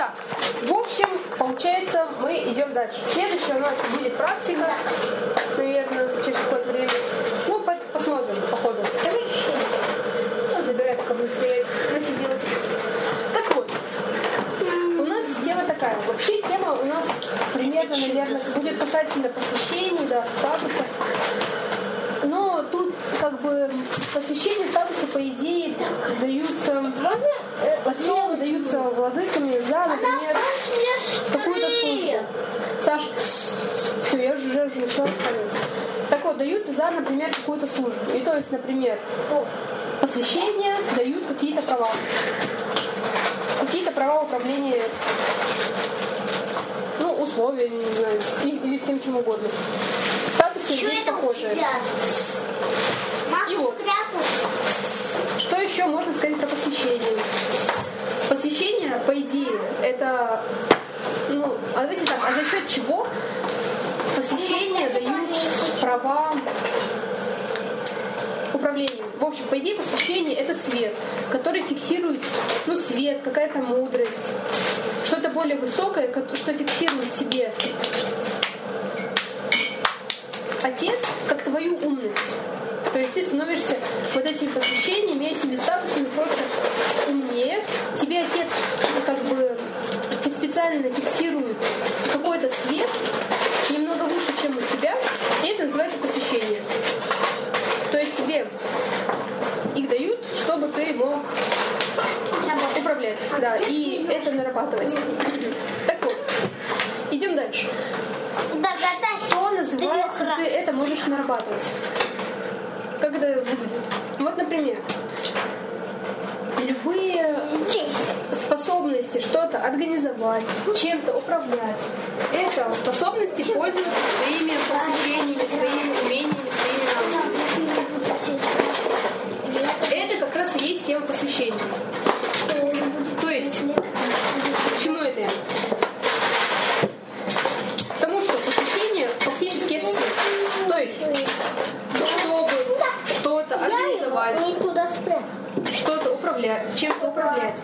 Итак, в общем, получается, мы идем дальше. Следующая у нас будет практика, наверное, через какое-то время. Ну, посмотрим по ходу. Забирай, пока буду стоять. Насиделась. Так вот, у нас тема такая. Вообще тема у нас примерно, наверное, будет касательно посвящений, да, статуса. Но тут как бы посвящение статуса, по идее, даются отцом, даются владыками за, например, какую-то службу. Саша, все, я уже начала понять. Так вот, даются за, например, какую-то службу. И то есть, например, посвящение дают какие-то права. Какие-то права управления, ну, условиями, не знаю, или всем чем угодно. Статусы здесь похожие. И вот. Что еще можно сказать про посвящение? Посвящение, по идее, это, ну, давайте так, а за счет чего посвящение дают права управлению? В общем, по идее, посвящение — это свет, который фиксирует, ну, свет, какая-то мудрость, что-то более высокое, что фиксирует в тебе Отец, как твою умность. То есть ты становишься вот этими посвящениями, этими статусами просто умнее. Тебе Отец как бы специально фиксирует какой-то свет немного выше, чем у тебя, и это называется посвящение. То есть тебе их дают, чтобы ты мог управлять, да, и это нарабатывать. Так вот, идем дальше. Что называется, ты это можешь нарабатывать? Как это выглядит? Вот, например, любые способности что-то организовать, чем-то управлять, это способности пользоваться своими посвящениями, своими умениями, своими навыками. Это как раз и есть тема посвящения. То есть, к чему это? Потому что посвящение фактически это свет. То есть, чтобы что-то организовать, что-то управлять, чем-то управлять,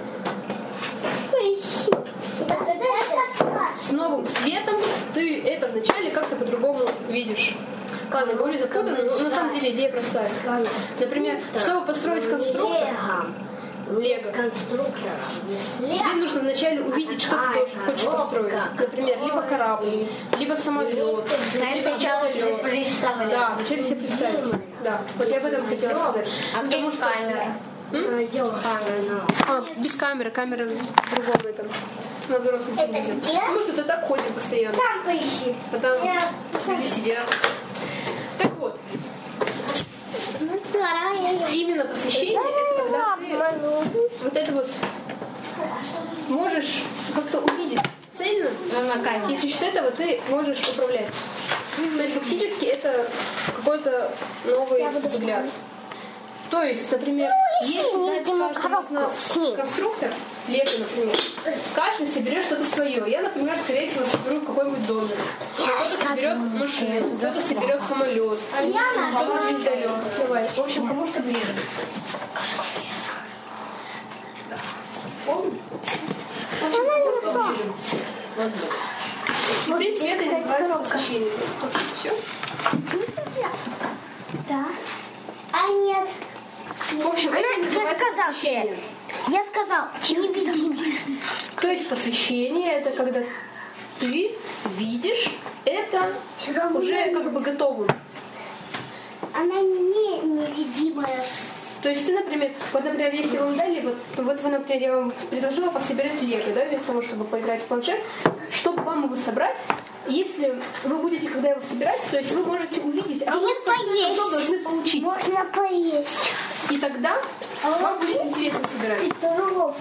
с новым светом ты это вначале как-то по-другому видишь. Ладно, говорю запутанно, но на самом деле идея простая. Например, чтобы построить конструктор, Лего, тебе нужно вначале увидеть, что ты хочешь построить. Например, либо корабль, либо самолет, либо самолет. Да, вначале себе представить. Да, вот я об этом хотела сказать. А где камера? Без камеры, камера в другом этом. На взрослом телевизоре. Потому что ты так ходишь постоянно. Там поищи. А там люди сидят. Так вот. Именно посвящение — это когда ты вот это вот можешь как-то увидеть цельно, и за счет этого ты можешь управлять. То есть фактически это какой-то новый взгляд. То есть, например, если каждый из нас конструктор, Лего, например, каждый соберет что-то свое. Я, например, скорее всего, соберу какой-нибудь домик. Кто-то соберет машину, кто-то соберет самолет, кто-то звездолет. Давай. В общем, кому что ближе. Помнишь? В общем, кому что ближе. В принципе, это и называется посвящение. Все? Да. А нет. В общем, это называется посвящение. Я сказал, не веди меня. То есть посвящение — это когда ты видишь это уже как бы готовым. Она невидимая. То есть ты, например, вот, например, если вам дали, вот вы, например, я вам предложила пособирать Лего, да, вместо того, чтобы поиграть в планшет, чтобы вам его собрать, если вы будете, когда его собирать, то есть вы можете увидеть, а вы что должны получить. Можно поесть. И тогда вам будет интересно собирать. Здоров.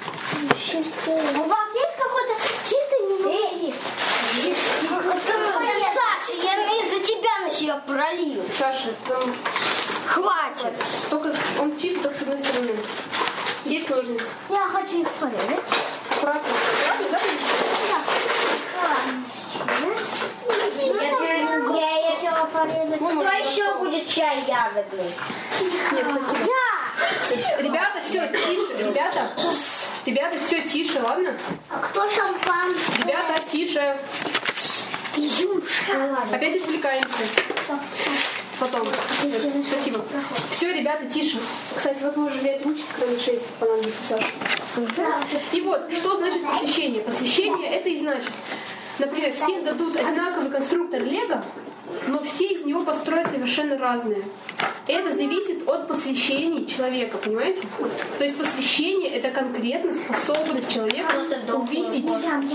У вас есть какой-то чистый немного? Саша, я из-за тебя на себя пролил. Саша, там... Хватит. Только, он чистый только с одной стороны. Есть ножницы? Я хочу их порезать. Аккуратно. Аккуратно, да? Я решила порезать. Кто еще будет чай ягодный? Нет, спасибо. Ребята, все, тише, ребята. Ребята, все тише, ладно? А кто шампанское? Ребята, тише. Изюм в шоколаде. Опять отвлекаемся. Потом. Спасибо. Все, ребята, тише. Кстати, вот можешь взять ручки, кроме 6, понадобится, Саша. И вот, что значит посвящение? Посвящение это и значит, например, всем дадут одинаковый конструктор Лего, но все из него построят совершенно разные. Это зависит от посвящений человека, понимаете? То есть посвящение это конкретно способность человека увидеть.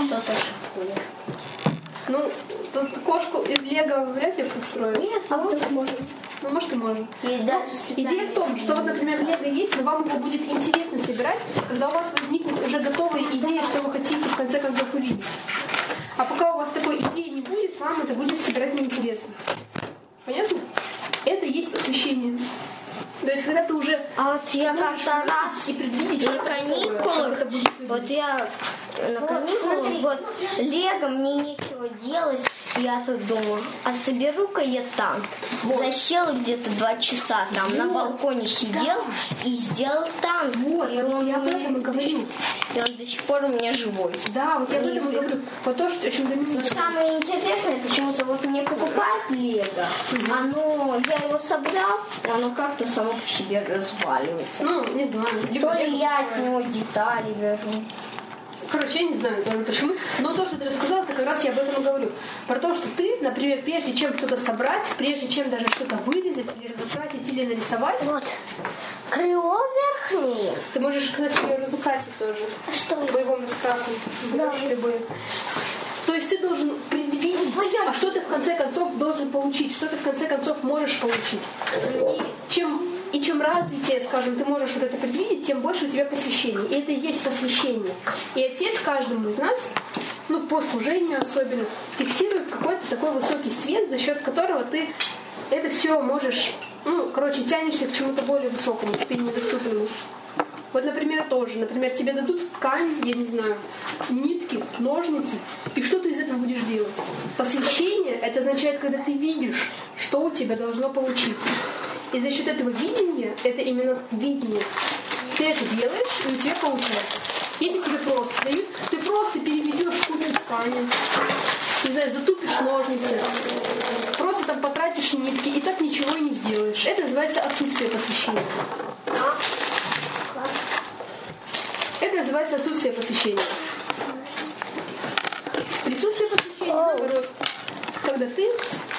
Ну, тут кошку из Лего вряд ли построить. Нет, а вот можно. Ну, может и можно. Идея в том, что вот, например, Лего есть, но вам его будет интересно собирать, когда у вас возникнет уже готовая идея, что вы хотите в конце концов увидеть. А пока у вас такой идеи не будет, вам это будет собирать неинтересно. Понятно? Это и есть посвящение. То есть, когда ты уже... А вот я как-то раз и предвидеть, на каникулах, вот я на каникулах, вот Лего, мне нечего делать, я тут думаю, а соберу-ка я танк. Вот. Засел где-то 2 часа там, на балконе сидел и сделал танк. Вот, и он я об этом и говорю. И он до сих пор у меня живой. Да, вот я об этом и говорю. Вот то, что очень доминирует. Самое интересное, почему-то вот мне покупают Лего, оно, я его собрал, оно как-то само по себе разваливается. Ну, не знаю. То ли я от него детали верну. Короче, я не знаю даже почему, но то, что ты рассказала, это как раз я об этом и говорю. Про то, что ты, например, прежде чем что-то собрать, прежде чем даже что-то вырезать, или разукрасить, или нарисовать... Вот. Крыло верхнее. Ты можешь, кстати, ее разукрасить тоже. А что? Боевым раскрасом. Да. То есть ты должен предвидеть, а что ты в конце концов должен получить, что ты в конце концов можешь получить. И чем развитие, скажем, ты можешь вот это предвидеть, тем больше у тебя посвящений. И это и есть посвящение. И Отец каждому из нас, ну, по служению особенно, фиксирует какой-то такой высокий свет, за счет которого ты это все можешь, ну, короче, тянешься к чему-то более высокому, теперь недоступному. Вот, например, тоже. Например, тебе дадут ткань, я не знаю, нитки, ножницы, и что ты из этого будешь делать? Посвящение — это означает, когда ты видишь, что у тебя должно получиться. И за счет этого видения, это именно видение, ты это делаешь, и у тебя получается. Если тебе просто дают, ты просто переведешь кучу ткани, не знаю, затупишь ножницы, просто там потратишь нитки, и так ничего и не сделаешь. Это называется отсутствие посвящения. Это называется отсутствие посвящения. Присутствие посвящения, наоборот, когда ты...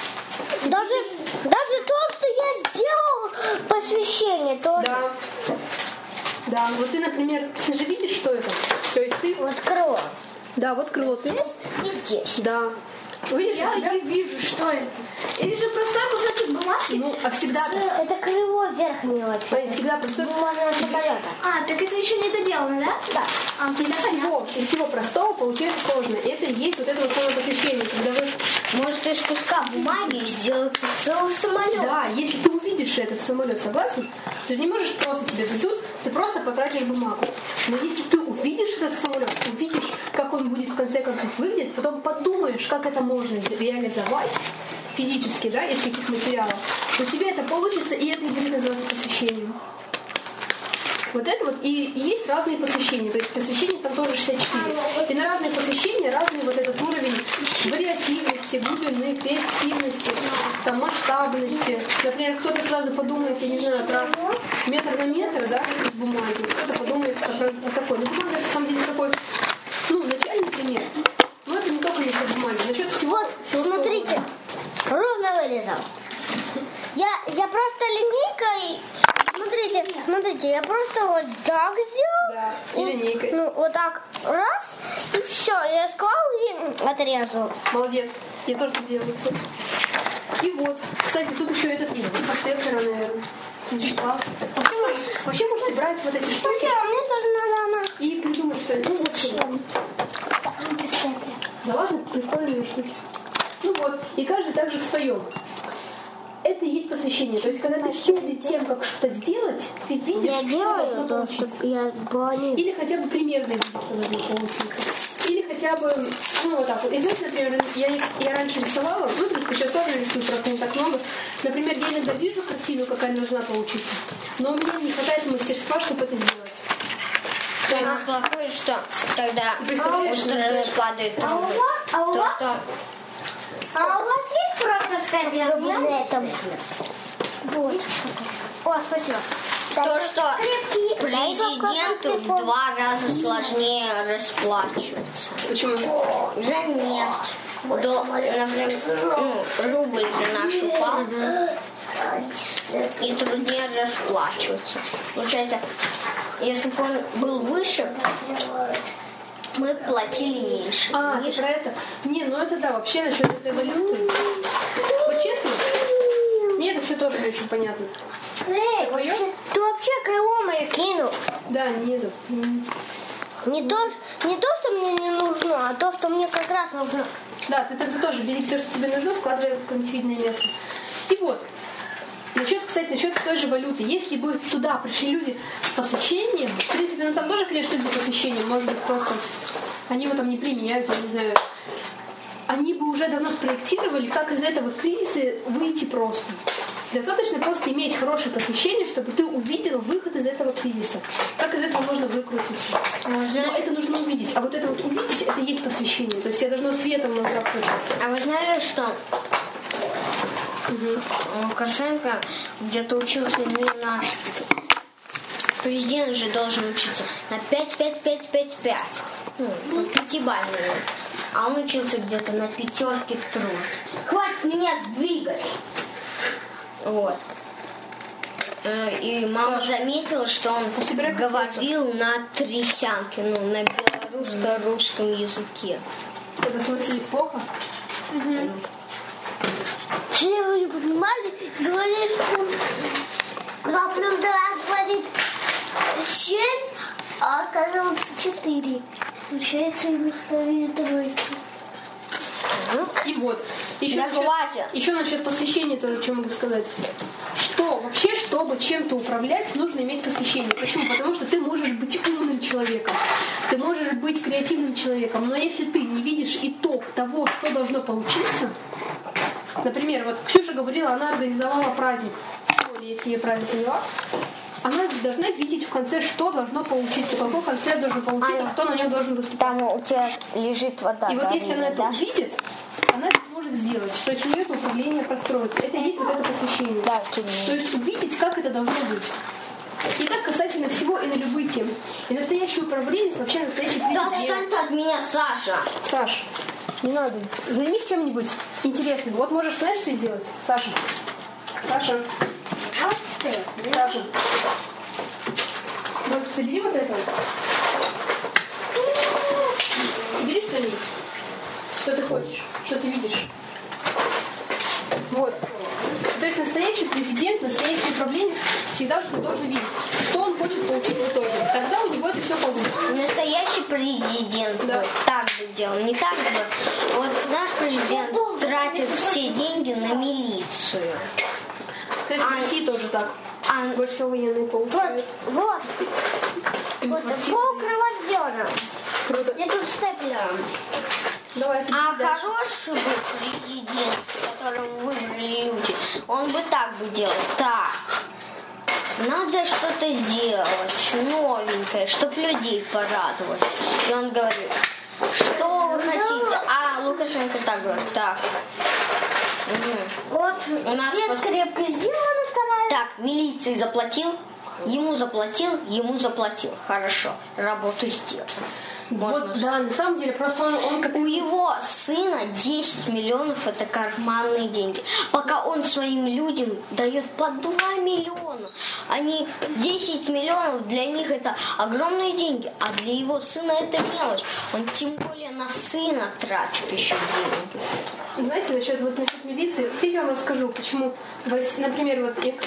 Даже то, что я сделал посвящение, тоже. Да. Да, вот ты, например, ты же видишь, что это? То есть ты... Вот крыло. Да, вот крыло ты. Здесь и здесь. Да. Видишь, Я у тебя... не вижу, что это. Я вижу простой кусочек бумажки. Ну, а всегда... Это крыло верхнего. Всегда простой... Бумажного самолета. А, так это еще не доделано, да? Да. Из всего простого получается сложное. Это и есть вот это вот самое посвящение, когда вы... Может из куска бумаги сделать целый самолет. Да, если ты увидишь этот самолет, согласен? Ты же не можешь просто тебе дадут, ты просто потратишь бумагу. Но если ты увидишь этот самолет, увидишь, как он будет в конце концов выглядеть, потом подумаешь, как это можно реализовать физически, да, из каких материалов, у тебя это получится, и это и будет называться посвящением. Вот это вот, и есть разные посвящения, то есть посвящения там тоже 64. И на разные посвящения разный вот этот уровень вариативности, глубины, креативности, там, масштабности. Например, кто-то сразу подумает, я не знаю, про метр на метр, да, из бумаги, кто-то подумает про такой. Ну, бумага, на самом деле, такой, ну, начальный пример. Но это не только насчет бумаги, насчет всего. Вот, смотрите, ровно вырезал. Я просто линейкой... Смотрите, я просто вот так сделал. Да, и линейкой. Ну, вот так, раз, и все. Я склал и отрезал. Молодец, я тоже так делаю. И вот, кстати, тут еще этот есть, типа степлера, наверное. Вообще можете брать вот эти штуки. А мне тоже надо она. И придумать что-нибудь. Да ладно, прикольные штуки. Ну вот, и каждый также в своем. Это и есть посвящение. То есть, когда ты перед тем, как что-то сделать, ты видишь, я что делаю должно то, получиться. что я болею. Или хотя бы примерно видишь, что должно получиться. Или хотя бы, ну вот так вот. И знаете, например, я раньше рисовала, ну, сейчас тоже рисую, просто не так много. Например, я иногда вижу картину, какая должна получиться, но у меня не хватает мастерства, чтобы это сделать. Самое плохое, что тогда у стороны падает трубы. А у вас есть просто скорбел? Вот. О, спасибо. То, что президенту в 2 раза сложнее расплачиваться. Почему? За нефть. Например, рубль же наш упал. И труднее расплачиваться. Получается, если бы он был выше, мы платили меньше. Ты про это? Не, ну это да, вообще насчет этой валюты. Вот честно, мне это все тоже не очень понятно. Эй, ты вообще крыло мое кинул. Да, нет. Не то, что мне не нужно, а то, что мне как раз нужно. Да, ты тогда тоже бери то, что тебе нужно, складывай в какое-нибудь видное место. И вот, насчет той же валюты. Если бы туда пришли люди с посвящением, в принципе, ну там тоже, конечно, люди по посвящению, может быть, просто они его там не применяют, я не знаю. Они бы уже давно спроектировали, как из этого кризиса выйти просто. Достаточно просто иметь хорошее посвящение, чтобы ты увидел выход из этого кризиса. Как из этого можно выкрутиться. Но это нужно увидеть. А вот это вот увидеть, это и есть посвящение. То есть я должна светом накрапывать. А вы знали, что Лукашенко где-то учился не на... Президент же должен учиться на 5-5-5-5-5. Ну, 5-бальный. А он учился где-то на 5 в труд. Хватит меня двигать! Вот. И мама заметила, что он говорил на трясянке, на белорусско-русском языке. Это в смысле плохо? Все вы не понимали, говорит, 2 + 2 говорит 7, а оказывается 4. Получается, ему ставили 3. И вот. Еще насчет посвящения тоже, что могу сказать. Что вообще, чтобы чем-то управлять, нужно иметь посвящение. Почему? Потому что ты можешь быть умным человеком, ты можешь быть креативным человеком, но если ты не видишь итог того, что должно получиться, например, вот Ксюша говорила, она организовала праздник, если я правильно поняла, она должна видеть в конце, что должно получиться, какой концерт должен получиться, кто на нем должен выступать. Там у тебя лежит вода. И вот если она это увидит, она это сможет сделать. То есть у нее это управление простроится. Это и есть вот это посвящение. Да, то есть увидеть, как это должно быть. И так касательно всего и на любые темы. И настоящий управленец, вообще настоящий президент. Да отстань ты от меня, Саша. Саш, не надо. Займись чем-нибудь интересным. Вот можешь, знаешь, что делать? Саша. Саша. Вот собери вот это. Собери что-нибудь. Что ты хочешь, что ты видишь. Вот. То есть настоящий президент, настоящий управленец всегда что должен видеть, что он хочет получить в итоге. Тогда у него это все получится. Настоящий президент так бы делал, не так бы. Вот наш президент тратит все деньги на милицию. То есть в России тоже так. Больше всего военные получают. Вот полкрыла сделано. Круто. Я тут степлером. Давай, хороший бы президент, которого выбрали люди, он бы так бы делал. Так, надо что-то сделать новенькое, чтобы людей порадовать. И он говорит, что вы хотите? А Лукашенко так говорит, так. Вот у нас скрепка сделана, вторая. Так, милиции заплатил, ему заплатил. Хорошо, работу сделал. Вот, да, на самом деле, просто он как... У его сына 10 миллионов это карманные деньги. Пока он своим людям дает по 2 миллиона. Они 10 миллионов, для них это огромные деньги. А для его сына это мелочь. Он тем более на сына тратит еще деньги. Знаете, насчет милиции, хотите, я вам расскажу, почему, например, вот я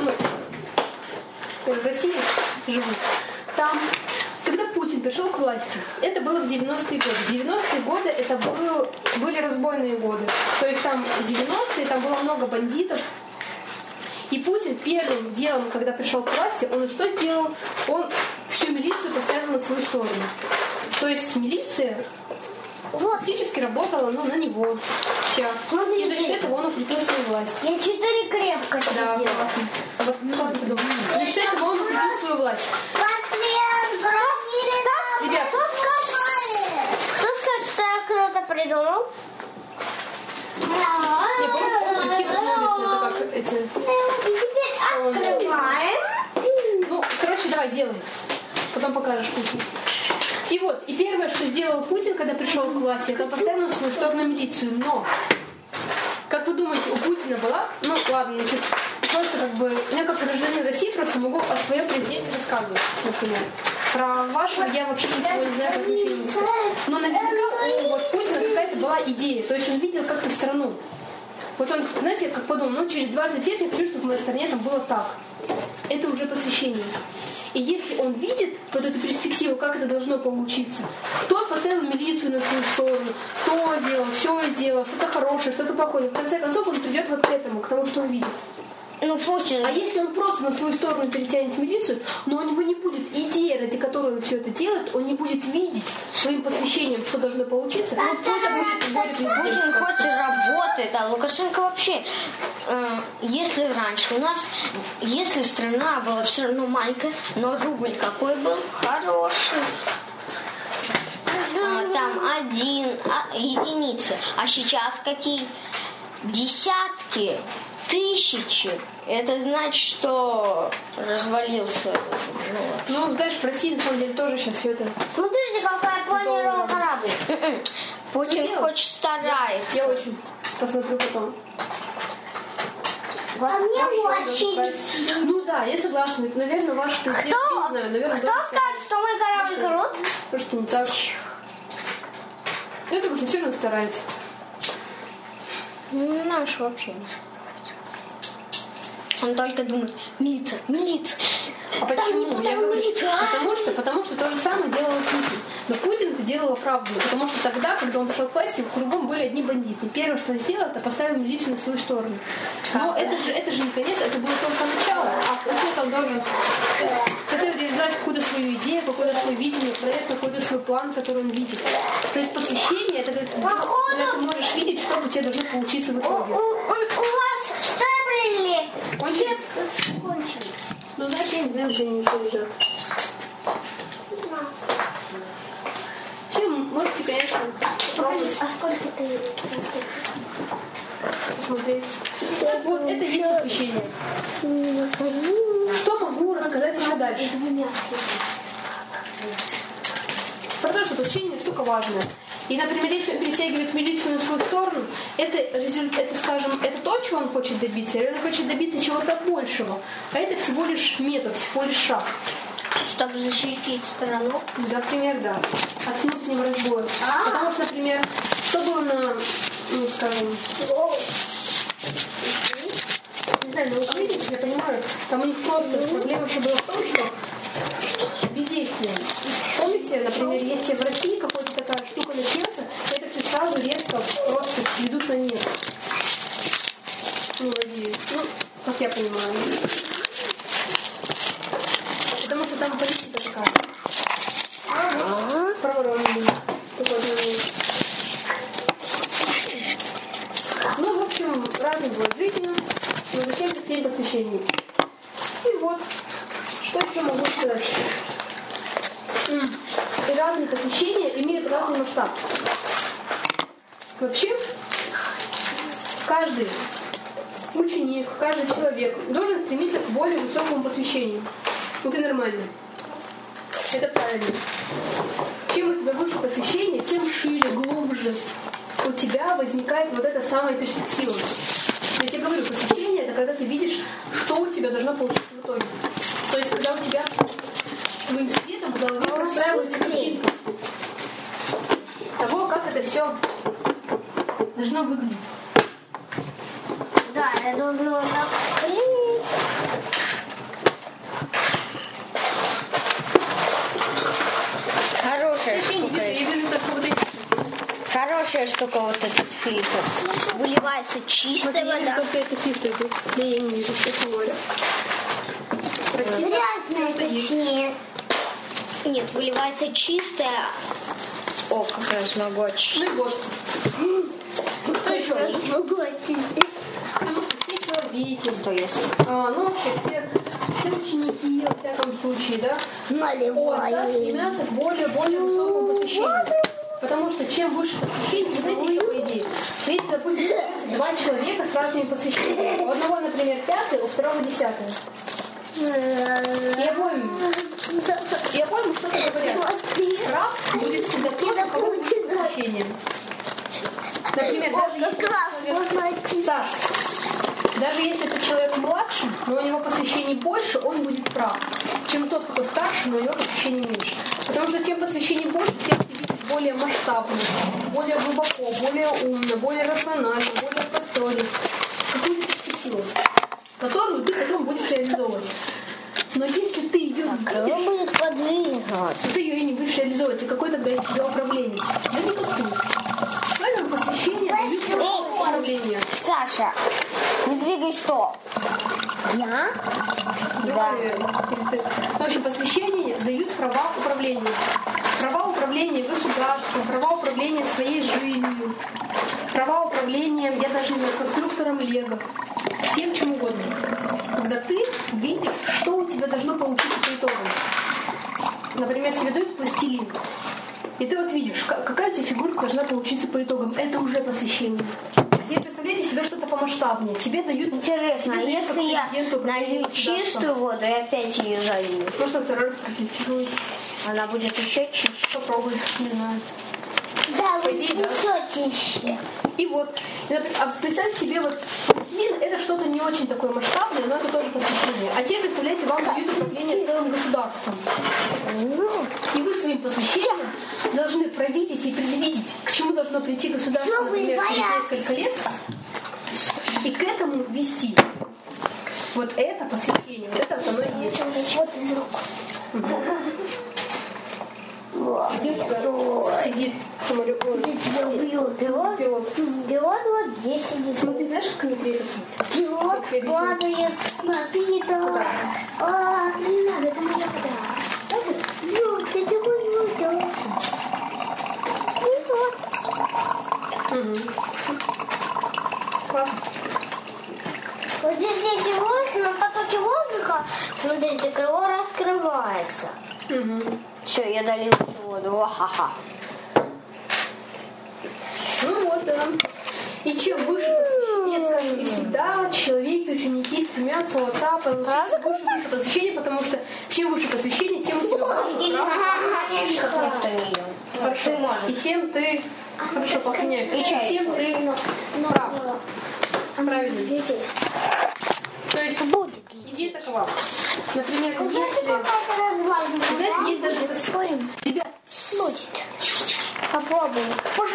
в России живу, там, когда Путин пришел к власти, это было в 90-е годы. 90-е годы это были разбойные годы. То есть там в 90-е там было много бандитов. И Путин первым делом, когда пришел к власти, он что сделал? Он всю милицию поставил на свою сторону. То есть милиция фактически работала на него. Все. И за счет этого он укрепил свою власть. Я 4 крепко сделала. Да, классно. Вот, классно придумал. За счет этого он укрепил свою власть. Ребят, Кто скажет, что я круто придумал? не помню, красиво смотрится, это как эти... И теперь открываем. Ну, короче, давай, делай. Потом покажешь Путин. И вот, и первое, что сделал Путин, когда пришел в классе, это поставил на свою сторону милицию. Но, как вы думаете, у Путина была... Ну, ладно, значит, просто как бы... Я как гражданин России просто могу о своем президенте рассказывать, например. Про вашего я вообще ничего не знаю, как ничего не знаю. Но наверняка у Путина какая-то была идея. То есть он видел как-то страну. Вот он, знаете, как подумал, ну, через 20 лет я хочу, чтобы в моей стране там было так. Это уже посвящение. И если он видит вот эту перспективу, как это должно получиться, кто поставил милицию на свою сторону, кто делал, все делал, что-то хорошее, что-то плохое, в конце концов он придет вот к этому, к тому, что он видит. Ну, Путин. А если он просто на свою сторону перетянет милицию, но у него не будет идеи, ради которой он все это делает, он не будет видеть своим посвящением, что должно получиться, он просто будет более президентом. Путин хоть и работает, а Лукашенко вообще, если раньше у нас, если страна была все равно маленькая, но рубль какой был? Хороший. Там единицы. А сейчас какие? Десятки, тысячи. Это значит, что развалился. Ну, знаешь, в России, на самом деле, тоже сейчас все это... Смотрите, какой я планировал корабль. Путин хоть старается. Я очень посмотрю потом. А мне очень. Ну да, я согласна. Наверное, ваш президент, не знаю, наверное... Кто скажет, что мой корабль крут? Просто не так. Я думаю, что все равно старается. Наш вообще не. Он только думает, милиция. А почему? Я говорю, потому что то же самое делал Путин. Но Путин это делал оправданно, потому что тогда, когда он пришел к власти, кругом были одни бандиты. Первое, что он сделал, это поставил милицию на свою сторону. Но это же не конец, это было только начало. А Путин должен хотел реализовать какую-то свою идею, какое-то свое видение, проект, какой-то свой план, который он видит. То есть посвящение, это когда ты можешь видеть, что у тебя должно получиться в итоге. У вас штабли Кончились. Ну, знаешь, я не знаю, где они еще лежат. Чем можете, конечно, пробовать. А сколько ты Посмотреть. Вот это и есть посвящение. Что могу рассказать еще дальше? Про то, что посвящение штука важная. И, например, если он перетягивает милицию на свою сторону, это, скажем, это то, чего он хочет добиться, или он хочет добиться чего-то большего. А это всего лишь метод, всего лишь шаг. Чтобы защитить страну? Например, да. От внутреннего разбоя. Потому что, например, что было на, ну, скажем, не знаю, на Украине, я понимаю, там у них просто проблема еще была в том, что бездействие. Помните, например, если в России какая-то такая штука начнется, это все сразу резко просто сведут на нет. Ну, надеюсь. Ну, как я понимаю. Потому что там политика такая. Проворонная. Ну, в общем, разные бывают жизни. Но зачем цель посвящения? И вот, что еще могу сказать? И разные посвящения имеют разный масштаб. Вообще, каждый ученик, каждый человек должен стремиться к более высокому посвящению. Это нормально. Это правильно. Чем у тебя выше посвящение, тем шире, глубже у тебя возникает вот эта самая перспектива. То есть я говорю, посвящение — это когда ты видишь, что у тебя должно получиться в итоге. То есть когда у тебя твоим светом в голове простраивается картинка того, как это все должно выглядеть. Да, я должна так склеить. Хорошая Я не штука. вижу, я вижу только вот эти. Хорошая штука вот этот фильтр. Выливается чистая Я вижу вода. только эти фишки. Да я не вижу, что говорю. Красиво. Грязная Что есть? нет. Нет, выливается чистая. О, как раз могу очистить. Ну и вот. Что еще есть? Могу очистить. Потому что все человеки, Что если? ну вообще все все ученики, во всяком случае, да, о Наливай. отца стремятся к более высокому посвящению. Потому что чем выше посвящение, знаете, еще по идее. Если, допустим, два человека с разными посвящениями. У одного, например, 5, у второго 10. И обоим что-то говорят. Прав будет всегда тот, у кого выше посвящение. Например, даже если этот человек младше, но у него посвящений больше, он будет прав, чем тот, кто старше, но у него посвящений меньше. Потому что чем посвящений больше, тем ты видишь более масштабно, более глубоко, более умно, более рационально, более простойно, какую-то перспективу, которую ты потом будешь реализовывать. Но если ты ее не видишь, будет подвигаться. ты ее и не будешь реализовывать, и какой тогда из тебя управленец? Да никакой. Поэтому посвящение дают управление. Саша, не двигай что? Я? Да. В общем, посвящение дают права управления. Права управления государством, права управления своей жизнью, права управления, я даже не конструктором Лего, всем чем угодно. Когда ты видишь, что у тебя должно получиться по итогам. Например, тебе дают пластилин. И ты вот видишь, какая у тебя фигурка должна получиться по итогам. Это уже посвящение. Теперь представляете себе что-то помасштабнее. Тебе дают... Интересно, а если я налью чистую воду и опять ее залью? Можно второй раз профильтруется. Она будет еще чище. Попробуй, не знаю. Да, По идее, да. еще чище. И вот, а представьте себе, вот пластилин это что-то не очень такое масштабное, но это тоже посвящение. А теперь, представляете, вам дают управление целым государством. И вы своим посвящением должны провидеть и предвидеть, к чему должно прийти государство, например, через несколько лет, и к этому вести. Вот это посвящение, вот это оно и есть. Вот из рук. Сидит самолет. Пилот. Пилот вот 10. Смотри, знаешь, как они крепятся? Пилот падает. Смотри, да. А, не надо, это моя вода. Вот, я тебе говорю, Классно. вот здесь есть воздух, на потоке воздуха, смотрите, крыло раскрывается. Все, я долил всю воду. Ха-ха. Ну вот, да. И чем выше посвящение, скажем, и всегда человек и ученики стремятся у отца получить выше посвящение, потому что чем выше посвящение, тем у тебя больше прав. Хорошо. И тем ты... Хорошо, похороняй. И тем ты прав. Правильно. То есть идея такова. Например, если... Знаете, есть даже... Спорим? Ребят, Будет. Попробуем.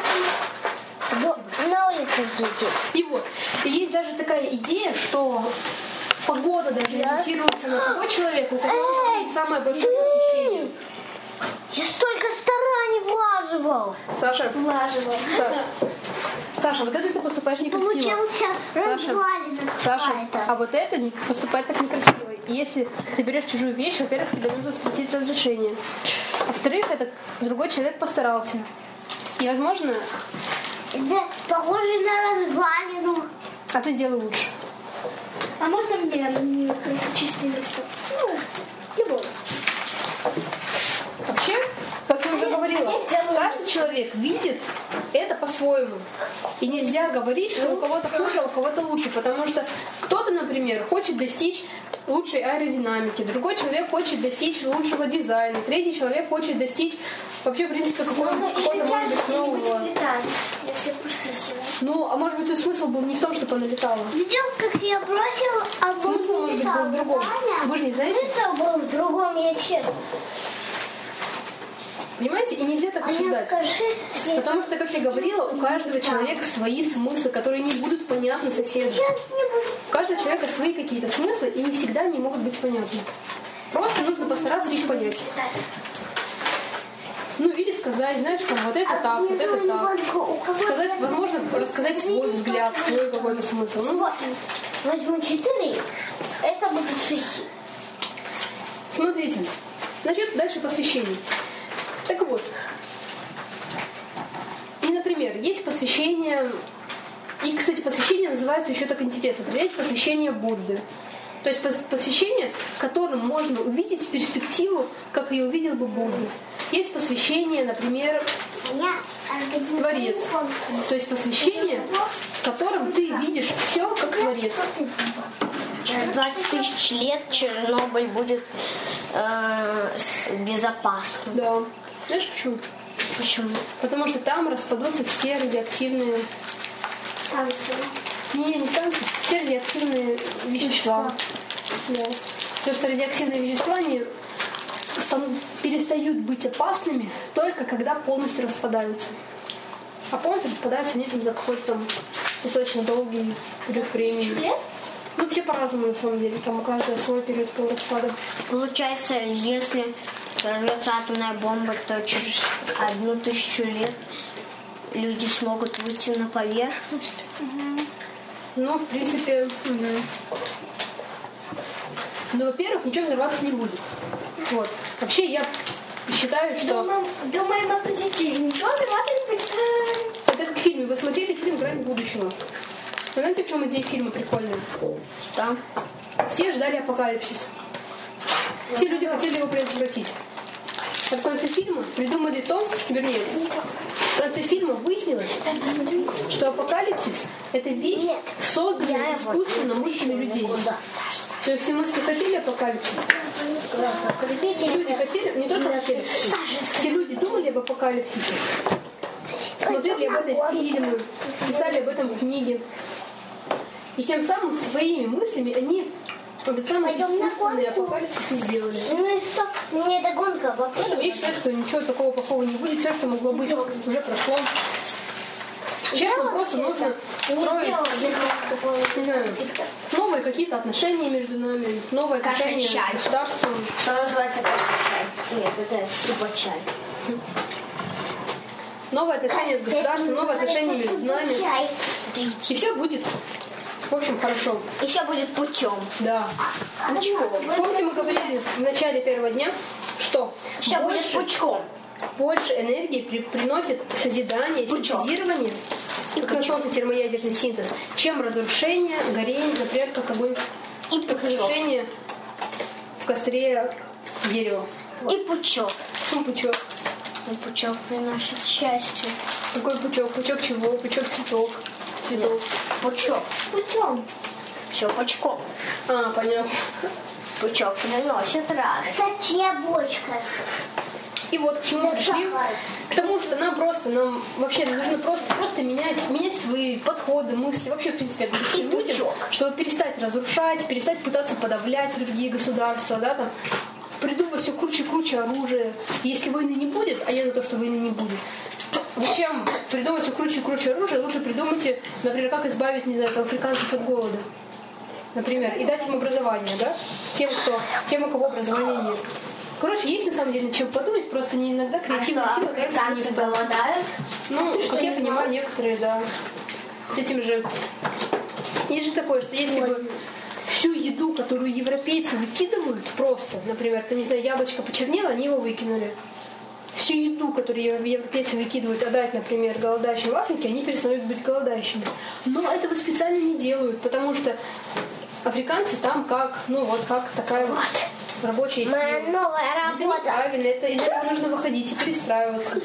На улице здесь. и вот. И есть даже такая идея, что погода даже ориентируется на того человека, у которого самое большое посвящение. Я столько стараний влаживал. Саша, Влаживал. Саша, вот это ты поступаешь некрасиво. Получился развалина. Саша, а вот это поступать так некрасиво. И если ты берешь чужую вещь, во-первых, тебе нужно спросить разрешение. Во-вторых, этот другой человек постарался. И, возможно... Да, похоже на развалину. А ты сделай лучше. А можно мне чистый листок? Ну, не буду. Вообще, как я уже говорила, каждый человек видит это по-своему. И нельзя говорить, что у кого-то хуже, а у кого-то лучше. Потому что кто-то, например, хочет достичь лучшей аэродинамики, другой человек хочет достичь лучшего дизайна, третий человек хочет достичь вообще, в принципе, какого-то может быть нового. Если пустить его. Ну, а может быть, смысл был не в том, чтобы она летала. Видел, как я бросил, а он Смысл, может быть, был в другом. Вы же не знаете? Смысл был в другом, я честно. Понимаете? И нельзя так осуждать. Потому что, как я говорила, у каждого человека свои смыслы, которые не будут понятны соседу. У каждого человека свои какие-то смыслы, и не всегда они могут быть понятны. Просто нужно постараться их понять. Ну, или сказать, знаешь, там, вот это так, вот это так. Сказать, возможно, рассказать свой взгляд, свой какой-то смысл. Ну, Вот, возьму 4, это будет 6. смотрите. Значит, дальше посвящение. Так вот. И, например, есть посвящение... И, кстати, посвящение называется еще так интересно. Есть посвящение Будды. То есть посвящение, которым можно увидеть перспективу, как ее увидел бы Будда. Есть посвящение, например, Творец. То есть посвящение, в котором ты видишь все как Творец. Через 20 тысяч лет Чернобыль будет безопасным. Да. Знаешь почему? Почему? Потому что там распадутся все радиоактивные Станции. не станции, все радиоактивные вещества. Да. Потому что радиоактивные вещества, они перестают быть опасными только когда полностью распадаются. А полностью распадаются они там за какой-то там достаточно долгий период времени. Ну, все по-разному, на самом деле. Там у каждого свой период по распаду. Получается, если взорвется атомная бомба, то через 1000 лет люди смогут выйти на поверхность. Ну, в принципе, но, во-первых, ничего взорваться не будет. Вот. Вообще, я считаю, что... Думаем о позитиве. Ничего взорваться не будет. Это как в фильме. Вы смотрели фильм «Грань будущего»? Вы знаете, в чем идея фильма прикольная? Да. Все ждали апокалипсис. Все люди хотели его предотвратить. А в конце фильма придумали то, вернее, в конце фильма выяснилось, что апокалипсис – это вещь, созданная искусственно мыслями людей. То есть, если мы все хотели апокалипсис, все люди хотели, не только хотели, все люди думали об апокалипсисе, смотрели об этом фильмы, писали об этом книги. И тем самым своими мыслями они этот самый искусственный апокалипсис сделали. Ну и что? Мне эта гонка вообще... Поэтому я считаю, что ничего такого плохого не будет. Все, что могло быть, уже прошло. Сейчас нам просто нужно строить, не знаю, новые какие-то отношения между нами, новые отношения с государством. Что называется каша-чай? Нет, это суба-чай. Новые отношения с государством, новые отношения между нами. И все будет, в общем, хорошо. И все будет путем. Да. Пучком. Помните, мы говорили в начале первого дня, что все будет пучком. Больше энергии приносит созидание, синтезирование, как на солнце термоядерный синтез, чем разрушение, горение, например, как огонь, и как разрушение в костре дерева. Вот. И пучок. Пучок. И пучок приносит счастье. Какой пучок? Пучок чего? Пучок цветов. Нет. Пучок. Путем. Все пучком. А, понятно. Пучок приносит радость. Кстати, яблочко. И вот к чему пришли? К тому, что нам вообще нужно просто менять свои подходы, мысли, вообще, в принципе, к всем людям, чтобы перестать разрушать, перестать пытаться подавлять другие государства, да, там, придумывать все круче и круче оружие. Если войны не будет, а я за то, что войны не будет, зачем придумывать все круче и круче оружие? Лучше придумайте, например, как избавить, не знаю, африканцев от голода. Например, и дать им образование, да? Тем, у кого образования нет. Короче, есть на самом деле чем подумать, просто не иногда креативная сила африканцы голодают? Ну, как я понимаю, некоторые, да. С этим же... Есть же такое, что если бы всю еду, которую европейцы выкидывают просто, например, там, не знаю, яблочко почернело, они его выкинули. Всю еду, которую европейцы выкидывают, отдать, например, голодающим в Африке, они перестают быть голодающими. Но этого специально не делают, потому что африканцы там как такая вот рабочая сила. Моя новая работа. Это неправильно, из этого нужно выходить и перестраиваться.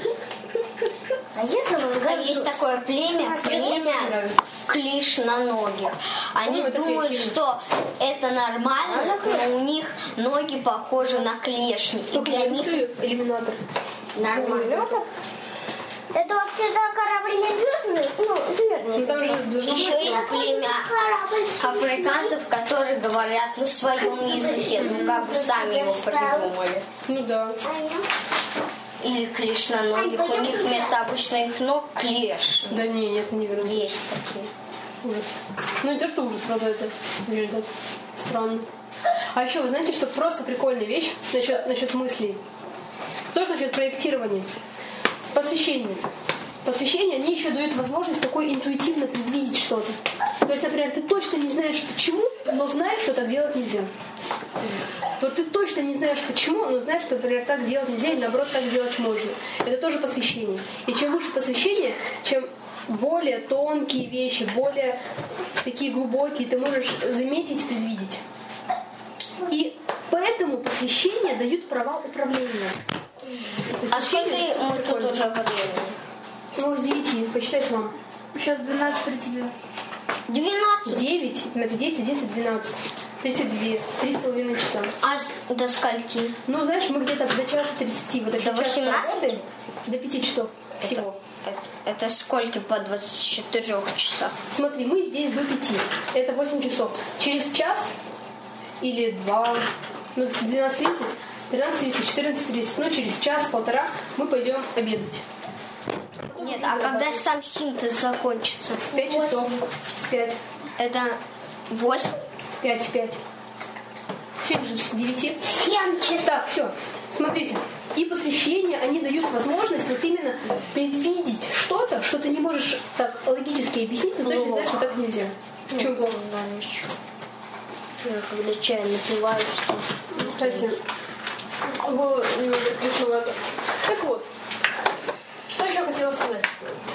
Есть такое племя клишноногих. Они думают, что это нормально, но у них ноги похожи на клешни. И для них иллюминатор. Нормально. Это вообще-то корабль не звездный. Еще есть племя африканцев, которые говорят на своем языке. Ну, как бы сами его придумали. Ну да. Или клешноногих. У них вместо обычных ног клеш. Да нет, не верно. Есть такие. Ужас. Ну не то, что ужас, правда, это выглядит странно. А еще вы знаете, что просто прикольная вещь насчет мыслей. Тоже насчет проектирования. Посвящение. Посвящение, они еще дают возможность такой интуитивно предвидеть что-то. То есть, например, ты точно не знаешь почему, но знаешь, что так делать нельзя. Вот ты точно не знаешь почему, но знаешь, что, например, так делать нельзя, и наоборот так делать можно. Это тоже посвящение. И чем выше посвящение, чем более тонкие вещи, более такие глубокие, ты можешь заметить, предвидеть. И поэтому посвящения дают права управления. А сколько мы тут уже времени? Ну, с 9, почитайте вам. Сейчас 12:32. 12. 9, это 10, 11, 12. 32, 3,5 часа. А до скольки? Ну, знаешь, мы где-то до часа 30, вот До 18? До 5 часов всего. Это сколько по 24 часах? Смотри, мы здесь до 5. Это 8 часов. Через час или 2, ну, 12:30, 13:30, 14:30, ну, через час-полтора мы пойдем обедать. Нет, а когда сам синтез закончится? 5 часов. 5. Это 8? 5. Сегодня же с 9. 7 часов. Так, все. Смотрите. И посвящения, они дают возможность вот именно предвидеть что-то, что ты не можешь так логически объяснить, но точно знаешь, что так нельзя. В чем плохо? Я когда чай напиваюсь. Кстати, было немного скучновато. Так вот, что еще хотела сказать?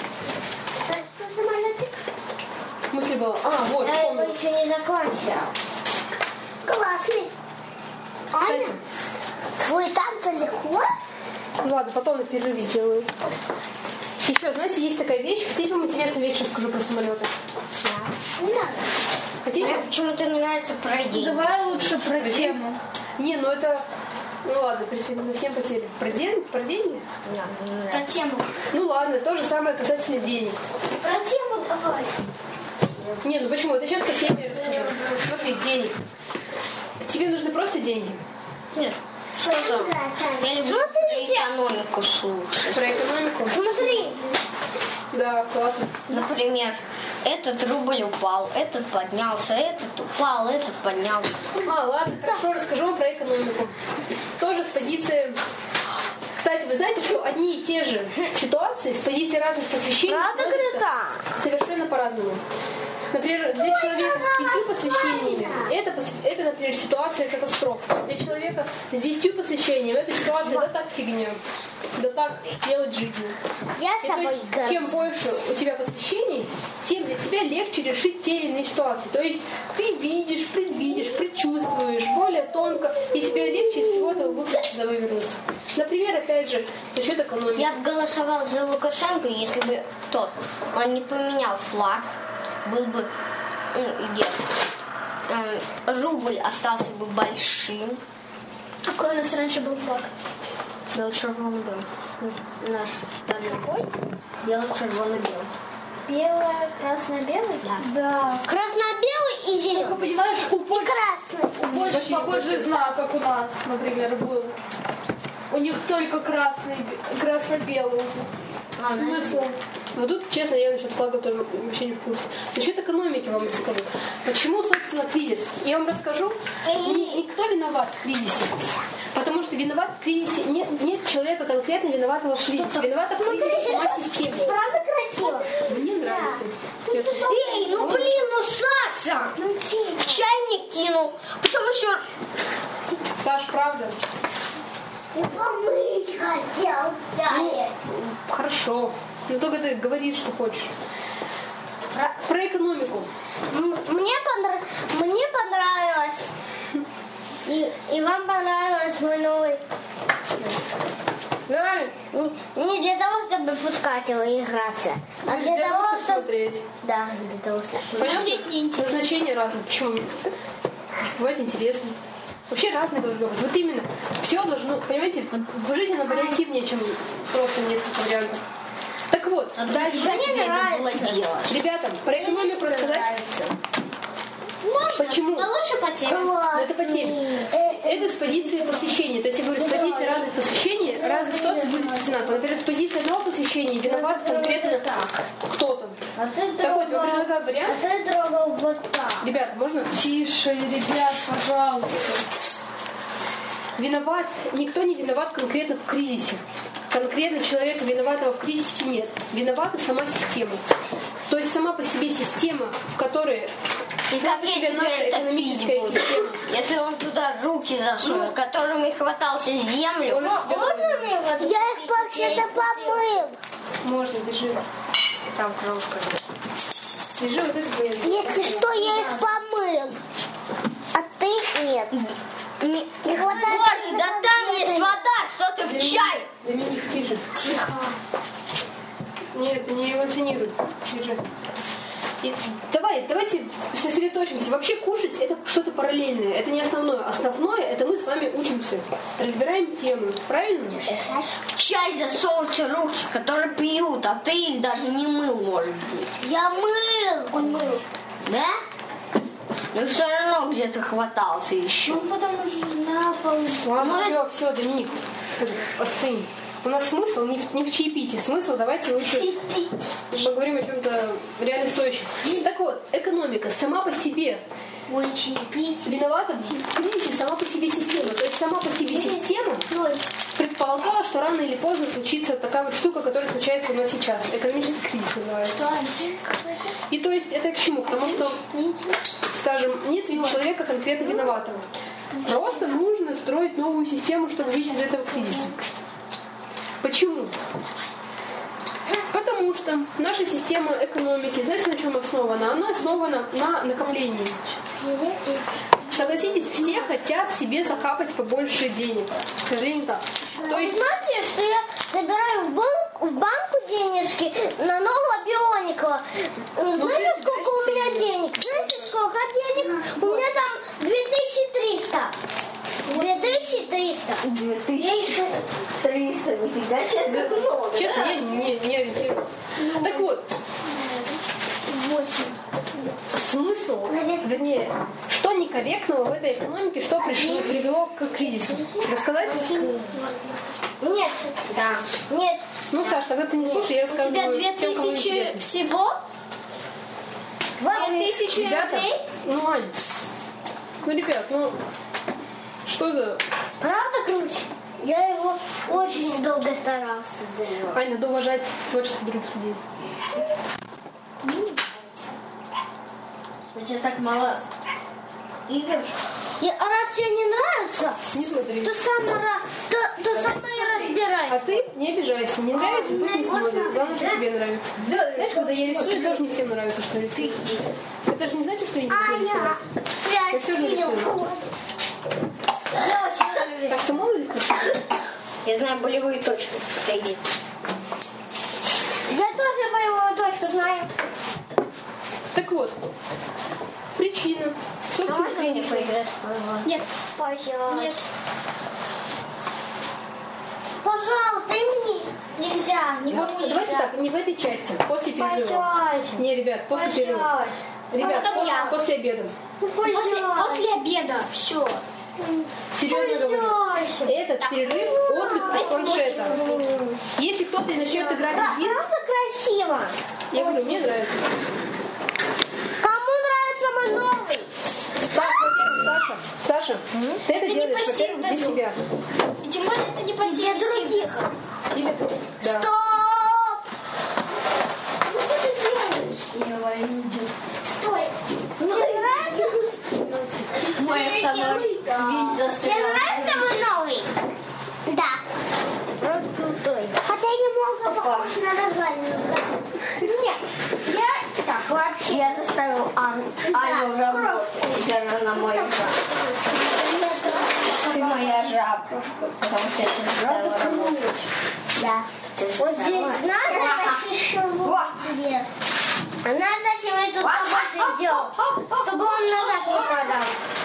Мысль была. Вот, Я его вспомнила. еще не закончила. Классный. Аня, твой так далеко? Ну ладно, потом на перерыве сделаю. Еще, знаете, есть такая вещь. Хотите, вам интересную вещь расскажу про самолеты? Не надо. Хотите? Мне почему-то нравится про деньги. Давай лучше про тему. Не, ну это... Ну ладно, в принципе, не совсем по теме. Про деньги? Про тему. Ну ладно, то же самое касательно денег. Про тему давай. Не, ну почему? Это сейчас по теме расскажу. Смотри, денег. Тебе нужны просто деньги? Нет. Что там? Я люблю про экономику слушать. Про экономику? Смотри. Да, классно. Например, этот рубль упал, этот поднялся, этот упал, этот поднялся. Ладно, хорошо, расскажу вам про экономику. Тоже с позиции... Кстати, вы знаете, что одни и те же ситуации с позиции разных посвящений смотрятся совершенно по-разному. Например, для человека с 5 посвящениями это, например, ситуация катастрофы. Для человека с 10 посвящениями эта ситуация да так фигня, да так делать жизнь. Я И с собой то есть, чем больше у тебя посвящений, тем для тебя легче решить те или иные ситуации. То есть ты видишь, предвидишь, предчувствуешь более тонко, и тебе легче из всего этого вывернуться. Например, опять же, за счет экономики. Я бы голосовал за Лукашенко, если бы он не поменял флаг, был бы рубль остался бы большим. Какой у нас раньше был флаг? Бело-червоно-белый. Наш стадный бой. Бело-червоно-белый. Белое, красное, белый? Да. Красно-белый и зеленый. Ты понимаешь, у И красный. Польши похожий знак, как у нас, например, был. У них только красно-белый. Смысл? Вот тут, честно, я насчет флага тоже вообще не в курсе. Насчет экономики вам расскажу. Почему, собственно, кризис? Я вам расскажу. Никто виноват в кризисе. Потому что виноват в кризисе нет человека конкретно виноватого в кризисе. Виновата в кризисе сама система. Правда красиво? Мне нравится. Эй, ну Саша! В чайник кинул. Потом еще... Саш, правда? Помыть хотел. Ну, хорошо. Но только ты говоришь, что хочешь. Про экономику. Мне понравилось. И вам понравилось мой новый. Но он не для того, чтобы пускать его и играться, а Для того, чтобы смотреть. Да, для того, чтобы Смотреть неинтересно. Назначение разное. Почему? Бывает интересно. Вообще разные должно быть. Вот именно. Все должно, понимаете, в жизни она вариативнее, чем просто несколько вариантов. Так вот, дальше. Мне нравится. Ребята, про экономику рассказать? Почему? Но лучше по теме. Ну, это по теме. Это с позиции посвящения. То есть, я говорю, с позиции разных посвящений, разных ситуаций будет одинаково. Например, с позиции одного посвящения виноват конкретно кто там. Так вот, я предлагаю вариант. А ты трогал вот так. Ребята, можно? Тише, ребят, пожалуйста. Виноват, никто не виноват конкретно в кризисе. Конкретно человека виноватого в кризисе нет. Виновата сама система. То есть сама по себе система, в которой сама по себе наша экономическая система. Если он туда руки засунул, которыми хватался землю, Он же себе должен- Я их вообще-то помыл. Можно, держи. там кружка. Держи вот это твоя. Если что, я их помыл. А ты нет. Не хватает. Боже, да там есть вода, что ты в чай? Доминик, тише. Тихо. Нет, не эмоционируй. Тише. И давайте сосредоточимся. Вообще кушать это что-то параллельное. Это не основное. Основное это мы с вами учимся. Разбираем тему. Правильно? В чай засовываются руки, которые пьют, а ты их даже не мыл, может быть. Я мыл. Он мыл. Да? Но все равно где-то хватался еще. Ну, потому что на пол. Ладно, все, Доминик. Остынь. У нас смысл не в чаепитии. Смысл давайте лучше поговорим о чем-то реально стоящем. Так вот, экономика сама по себе виновата в кризисе сама по себе система. То есть сама по себе система предполагала, что рано или поздно случится такая вот штука, которая случается у нас сейчас. Экономический кризис называется. И то есть это к чему? Потому что, скажем, нет ведь человека конкретно виноватого. Просто нужно строить новую систему, чтобы выйти из этого кризиса. Почему? Потому что наша система экономики, знаете, на чем основана? Она основана на накоплении. Согласитесь, все хотят себе закапать побольше денег. К сожалению, так. То есть... Знаете, что я собираю в банку денежки на нового Бионикова? Знаете, сколько у меня денег? Знаете, сколько денег? У меня там 2300. 2300. 2300, нифига себе, как много. Честно, я не ориентируюсь. Так вот, 8. смысл, вернее, что некорректного в этой экономике, что привело к кризису? Рассказать? Нет. Да. Нет. Ну, Саш, тогда ты не слушай, я расскажу. У тебя тем, кому 2000 интересно. всего? 2000 Ребята, рублей? ну, Ань, ну, ребят, ну, что за... Правда круче? Я его очень долго старался за него. Ань, надо уважать творчество других людей. У тебя так мало игр. А раз тебе не нравится, Не смотри. то сама и разбирай. А ты не обижайся. Не нравится, пусть не смотрит. Главное, что тебе нравится. Знаешь, когда я рисую, тоже не всем нравится, что рисую. Это же не значит, что я не буду рисовать. Я все же рисую. Так что мало ли кто. Я знаю болевые точки. Иди. Я тоже боевую точку знаю. Так вот, причина. Собственно, Можно мне кризиса. поиграть? Нет. Пожалуйста. Нет. Пожалуйста, и мне. Нельзя, Вот, никому давайте нельзя. так, не в этой части, после перерыва. Пожалуйста. Не, ребят, после перерыва. Ребят, потом я. после обеда. После обеда, все. Серьезно говорю. Этот перерыв, отдых от планшета. Если кто-то начнет играть один, Правда красиво? я говорю, мне нравится. Кому нравится мой новый? Во-первых, Саша, ты это не делаешь, пассив, во-первых, для да, себя. И тем более это не по Для других. Или да. Стоп! Ну что ты делаешь? Стой. Тебе нравится? Мой автомат ведь Тебе застрял. нравится мой новый? Да. Он крутой. Хотя немного похож на развалину. Нет. Я так вообще. Я заставил Аню работать. Теперь она мой жаб. Ты моя жаба. Потому что я тебя заставила работать. Да. Ты Вот заставила. здесь надо еще себе. А надо себе тут побольше сделать, чтобы он назад не падал.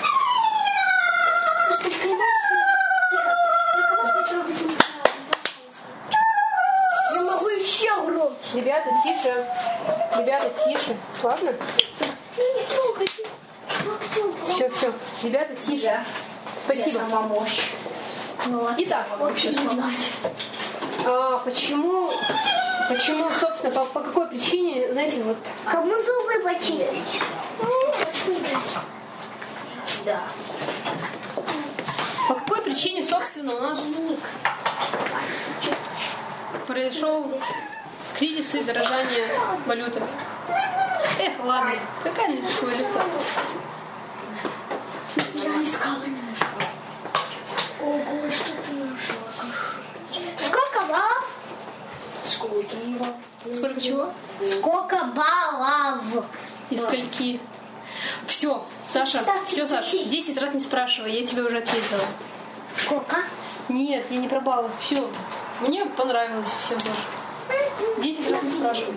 Я могу еще громче. Ребята, тише. Ребята, тише. Ладно? Не трогайте. Все. Ребята, тише. Спасибо. Я сама мощь. Итак, почему, собственно, по какой причине, знаете, вот... Кому зубы почистить? Да. По какой причине, собственно, у нас произошел кризис и дорожание валюты? Эх, ладно, какая напишу валюта? Я искала, не нашла. Ого, что ты нашла? Сколько баллов? Сколько чего? Сколько баллов? Из скольки? Все, Саша, все, Саша, 10 раз не спрашивай, я тебе уже ответила. Сколько? Нет, я не про баллы, все. Мне понравилось все, Саша. 10 раз не спрашивай.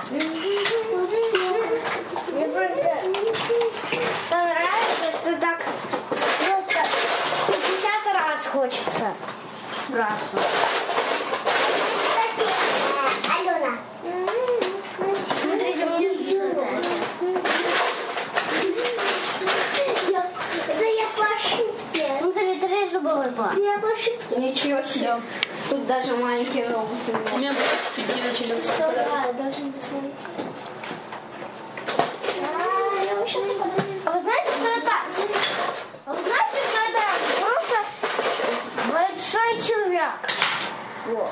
Мне просто понравится, что так просто 50 раз хочется спрашивать. Алена. Смотри, это я по ошибке. Смотри, 3 зуба выпало. Я по ошибке. Ничего себе. Тут даже маленький робот. У меня прийти начали. Что, да, должен быть маленький. А вы знаете, что это? А вы знаете, что это просто большой червяк? Вот.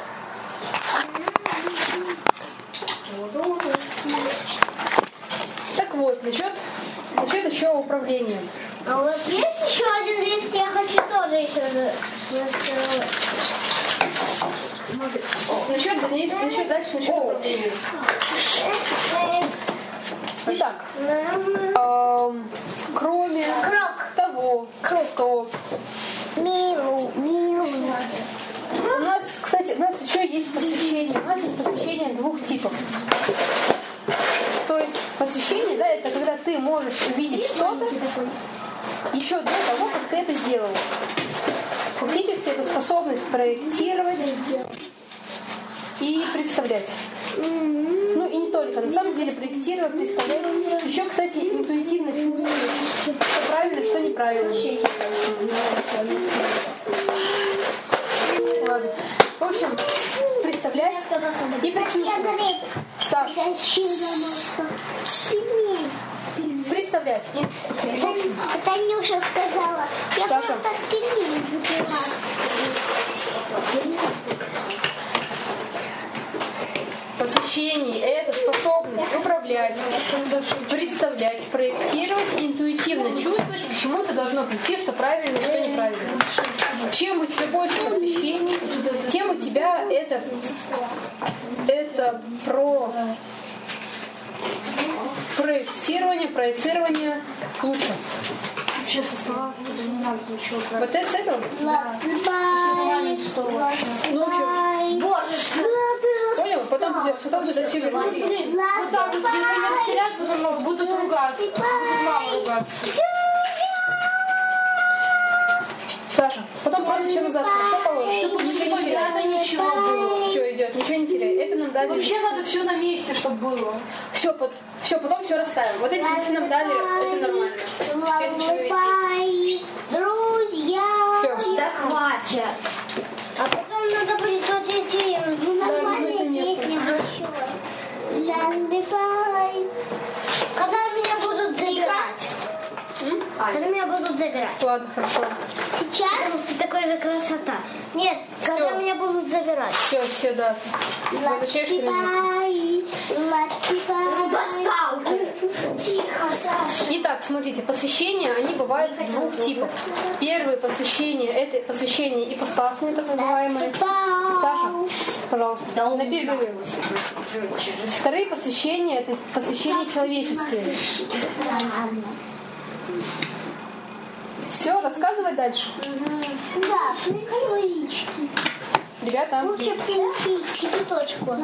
Так вот, насчет еще управления. А у вас есть еще один лист? Я хочу тоже еще Насчет дальше, насчет управления. Итак, кроме того, что у нас, кстати, у нас еще есть посвящение. У нас есть посвящение 2 типов. То есть посвящение, да, это когда ты можешь увидеть что-то еще до того, как ты это сделал. Фактически это способность проектировать и представлять. Ну и не только. На самом деле проектировать, представлять. Еще, кстати, интуитивно чувствовать, что правильно, что неправильно. Ладно. В общем, представлять и прочувствовать. Саша. Представлять. Танюша сказала. Я Саша. просто пельмени запиваю. Посвящение – это способность управлять, представлять, проектировать, интуитивно чувствовать, к чему ты должно прийти, что правильно, что неправильно. Чем у тебя больше посвящений, тем у тебя это про проецирование лучше. Вообще со стола не надо ничего брать. Вот это с этого? Да. Ну, в общем, Боже, что понял? Потом ты все вернешь. Вот так вот, если не растерять, потом будут ругаться. Будут мама ругаться. Саша, потом просто все назад хорошо положишь, чтобы ничего не терять. Это ничего было. Все идет, ничего не теряй. Это нам дали. Вообще надо все на месте, чтобы было. Все, потом все расставим. Вот эти листы нам дали, это нормально. Это человек. друзья. Все. Да хватит. А потом надо будет вот эти нормальные песни еще. Когда меня будут забирать. Когда меня будут забирать. Ладно, хорошо. Сейчас такая же красота. Нет, когда Всё. меня будут забирать. Все, да. Возвращаешься на место. Достал. Тихо, Саша. Итак, смотрите, посвящения, они бывают 2 типов. Первое посвящение, это посвящение ипостасные, так называемые. Саша, пожалуйста, на перерыве. Вторые посвящения, это посвящения человеческие. Все, рассказывай дальше. Да, кролички. Ребята, Лучше птенчик, цветочку.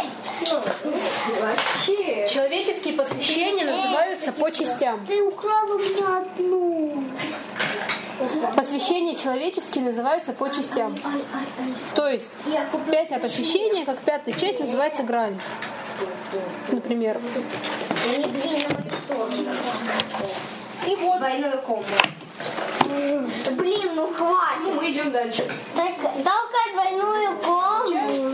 человеческие посвящения называются по частям. Ты украла у меня одну. Посвящения человеческие называются по частям. То есть 5-е посвящение, как 5-я часть, называется грань. Например. Я не двину мою сторону. И вот. Двойной комбо. Блин, ну хватит. Мы идем дальше. Так, толкай двойную комбу.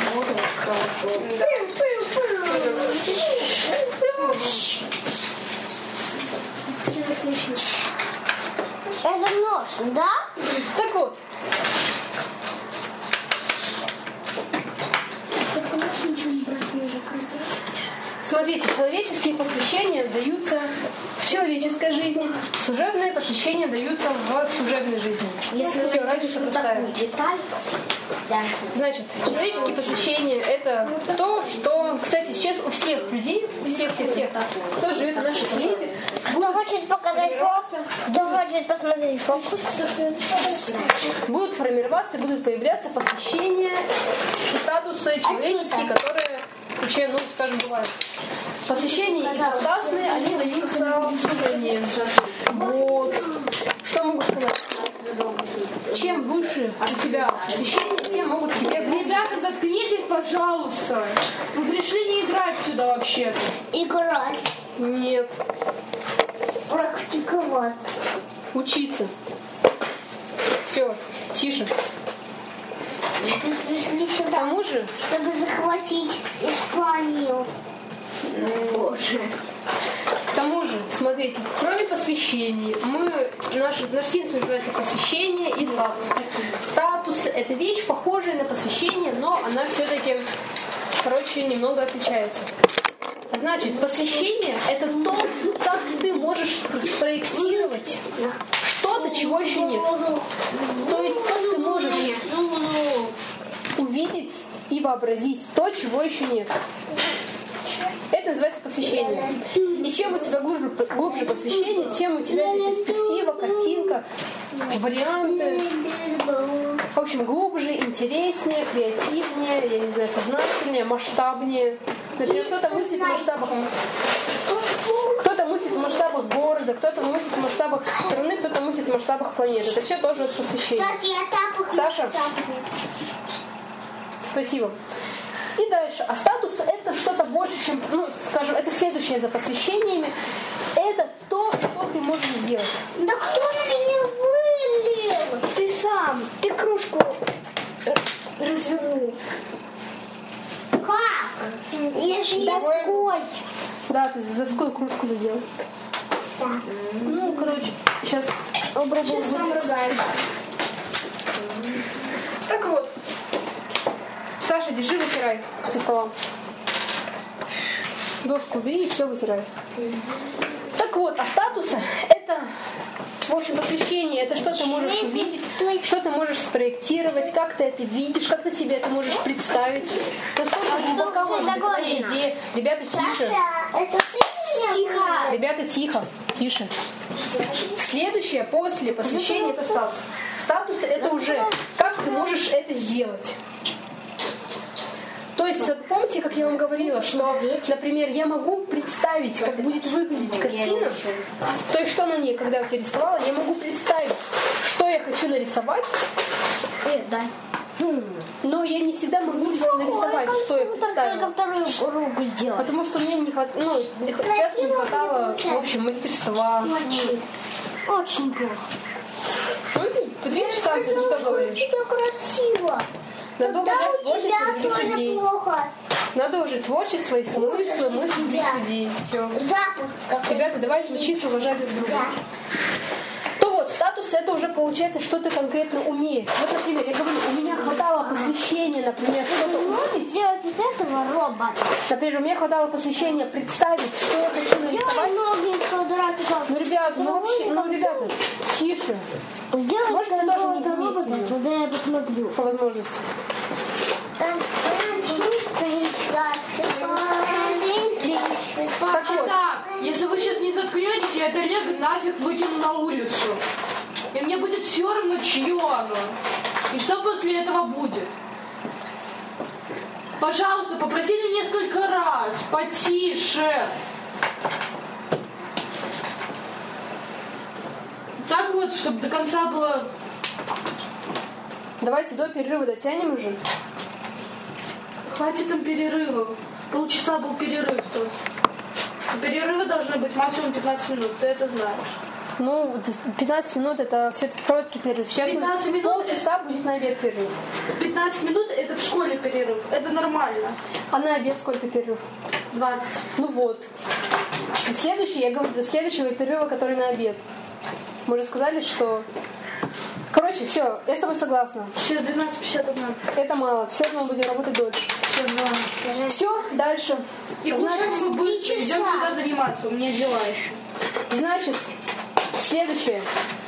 Это нож, да? Так вот. Смотрите, человеческие посвящения даются в человеческой жизни, служебные посвящения даются в служебной жизни. Если все, разница простая. деталь, да. Значит, человеческие посвящения это то, что, кстати, сейчас у всех людей, у всех, кто живет на нашей планете, будут формироваться. Давайте посмотреть фокус. Будут формироваться, будут появляться посвящения и статусы человеческие, которые вообще, ну, скажем, бывают. Посвящения ипостасные, они даются в служении. Вот. Что могу сказать? Чем выше у тебя посвящение, тем могут тебе... Ребята, заткнитесь, пожалуйста. Вы пришли не играть сюда вообще-то. Играть. Нет. Практиковать. Учиться. Все, тише. Мы пришли К сюда, тому же... чтобы захватить Испанию. К тому же, смотрите, кроме посвящений, наш синус называется посвящение и статус. Статус – это вещь, похожая на посвящение, но она все-таки, немного отличается. Значит, посвящение – это то, как ты можешь спроектировать что-то, чего еще нет. То есть, как ты можешь увидеть и вообразить то, чего еще нет. Это называется посвящение. И чем у тебя глубже посвящение, тем у тебя перспектива, картинка, варианты. В общем, глубже, интереснее, креативнее, я не знаю, сознательнее, масштабнее. Например, кто-то мыслит в масштабах города, кто-то мыслит в масштабах страны, кто-то мыслит в масштабах планеты. Это все тоже от посвящения. Саша? Спасибо. И дальше. А статус – это что-то больше, чем, скажем, это следующее за посвящениями. Это то, что ты можешь сделать. Да кто на меня вылил? Ты сам. Ты кружку развернул. Как? Я же не Доской. Да, ты с доской кружку задел. Да. Сейчас попробуем. Сейчас сам ругаешь. Так вот. Саша, держи, вытирай со стола. Доску убери и все вытирай. Так вот, а статусы – это, в общем, посвящение. Это что ты можешь увидеть, что ты можешь спроектировать, как ты это видишь, как ты себе это можешь представить. Насколько глубока может быть твоя идея. Ребята, тише. Это ты меня Тихо. Ребята, тихо. Тише. Следующее после посвящения – это статус. Статус – это уже как ты можешь это сделать. То есть, помните, как я вам говорила, что, например, я могу представить, как будет выглядеть картина, то есть, что на ней, когда я тебя рисовала, я могу представить, что я хочу нарисовать, но я не всегда могу нарисовать, что я представила. Руку сделать. Потому что мне часто не хватало, в общем, мастерства. Очень плохо. Ты видишь сам, ты что говоришь? У тебя красиво. Надо уважать творчество других Тоже людей. плохо. Надо уважать творчество и смыслы, мысли других людей. Все. Запах какой. Ребята, давайте учиться уважать друг друга. То вот, статус это уже получается, что ты конкретно умеешь. Вот, например, я говорю, у меня хватало посвящения, например, что-то увидеть. Сделать из этого робота. Например, у меня хватало посвящения представить, что я хочу нарисовать. Ну, ребята, ребята, тише. Сделать Можете тоже не греметь её? тогда я посмотрю. По возможности. Так вот. Так, если вы сейчас не заткнетесь, я это Лего нафиг выкину на улицу. И мне будет все равно, чье оно. И что после этого будет? Пожалуйста, попросили несколько раз. Потише. Так вот, чтобы до конца было... Давайте до перерыва дотянем уже. Хватит там перерывов. Полчаса был перерыв. Перерывы должны быть максимум 15 минут. Ты это знаешь. Ну, 15 минут это все-таки короткий перерыв. Сейчас у нас 15 минут полчаса будет на обед перерыв. 15 минут это в школе перерыв. Это нормально. А на обед сколько перерыв? 20. Ну вот. Следующий, я говорю, до следующего перерыва, который на обед. Мы же сказали, что... Короче, все, я с тобой согласна. Все, 12:51. Это мало. Все равно будем работать дольше. Все, дальше. И кушать мы быстро. Идем сюда заниматься. У меня дела еще. Значит, следующее.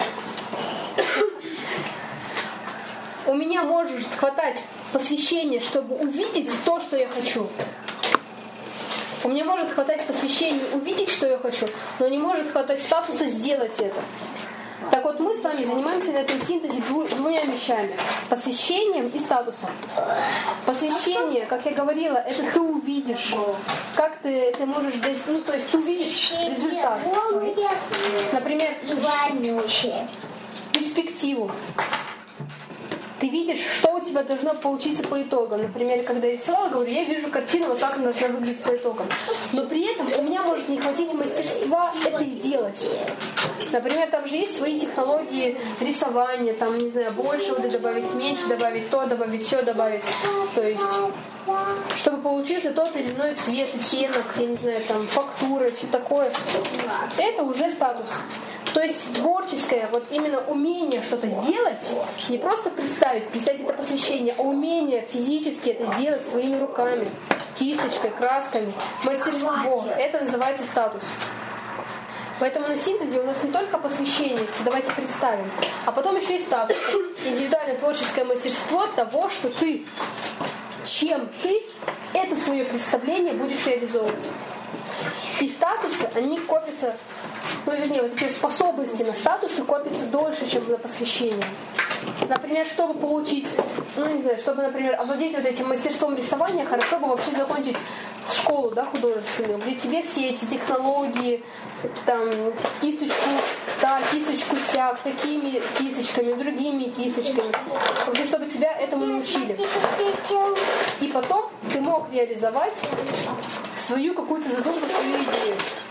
У меня может хватать посвящения, чтобы увидеть то, что я хочу. У меня может хватать посвящения увидеть, что я хочу, но не может хватать статуса сделать это. Так вот, мы с вами занимаемся на этом синтезе двумя вещами. Посвящением и статусом. Посвящение, как я говорила, это ты увидишь, как ты можешь достичь, то есть ты увидишь результат. Например, перспективу. Ты видишь, что у тебя должно получиться по итогам. Например, когда я рисовала, говорю, я вижу картину, вот так она должна выглядеть по итогам. Но при этом у меня может не хватить мастерства это сделать. Например, там же есть свои технологии рисования, там, не знаю, больше воды добавить, меньше добавить, то добавить, все добавить. То есть, чтобы получился тот или иной цвет, оттенок, я не знаю, там, фактура, все такое. Это уже статус. То есть творческое, вот именно умение что-то сделать, не просто представить это посвящение, а умение физически это сделать своими руками, кисточкой, красками, мастерство. Это называется статус. Поэтому на синтезе у нас не только посвящение, давайте представим, а потом еще и статус. Индивидуальное творческое мастерство того, что ты, чем ты это свое представление будешь реализовывать. И статусы, они копятся, вот эти способности на статусы копятся дольше, чем на посвящение. Например, чтобы получить, чтобы, например, овладеть вот этим мастерством рисования, хорошо бы вообще закончить школу, художественную, где тебе все эти технологии, там, кисточку сяк, такими кисточками, другими кисточками, чтобы тебя этому научили. И потом ты мог реализовать свою какую-то задумку, свою идею.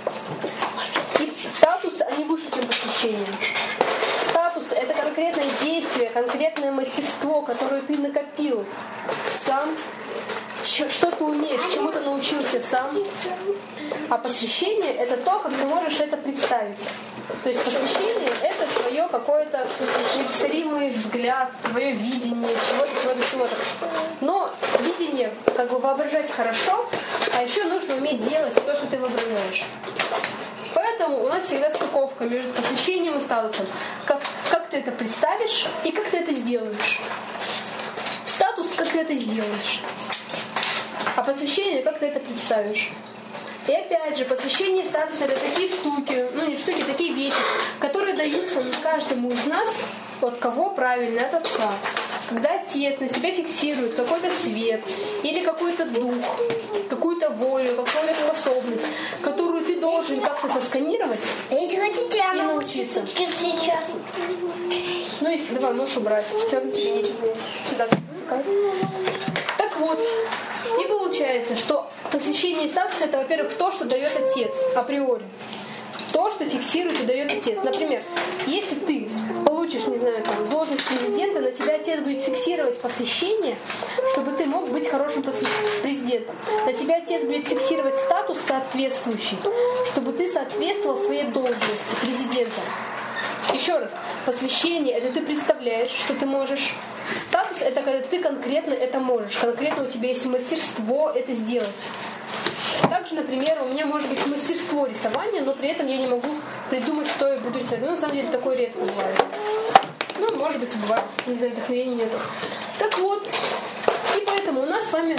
И статус, они выше, чем посвящение. Статус — это конкретное действие, конкретное мастерство, которое ты накопил сам, что ты умеешь, чему ты научился сам. А посвящение — это то, как ты можешь это представить. То есть посвящение — это твое какое-то зримый взгляд, твое видение чего-то. Но видение воображать хорошо, а еще нужно уметь делать то, что ты воображаешь. Поэтому у нас всегда стыковка между посвящением и статусом. Как ты это представишь и как ты это сделаешь. Статус, как ты это сделаешь. А посвящение, как ты это представишь. И опять же, посвящение и статус — это такие штуки, такие вещи, которые даются каждому из нас, от кого правильно, от отца. Когда отец на тебя фиксирует какой-то свет или какой-то дух, какую-то волю, какую-то способность, которую ты должен как-то сосканировать и научиться. Сейчас. Давай, можешь убрать. Все, тебе нечего делать. Сюда. Так вот, и получается, что посвящение и статус — это, во-первых, то, что дает отец априори. То, что фиксирует и дает отец. Например, если ты получишь, должность президента, на тебя отец будет фиксировать посвящение, чтобы ты мог быть хорошим президентом. На тебя отец будет фиксировать статус соответствующий, чтобы ты соответствовал своей должности президента. Еще раз, посвящение — это ты представляешь, что ты можешь. Статус — это когда ты конкретно это можешь. Конкретно у тебя есть мастерство это сделать. Также, например, у меня может быть мастерство рисования, но при этом я не могу придумать, что я буду рисовать. На самом деле такое редко бывает. Может быть и бывает. Вдохновения нету. Так вот. И поэтому у нас с вами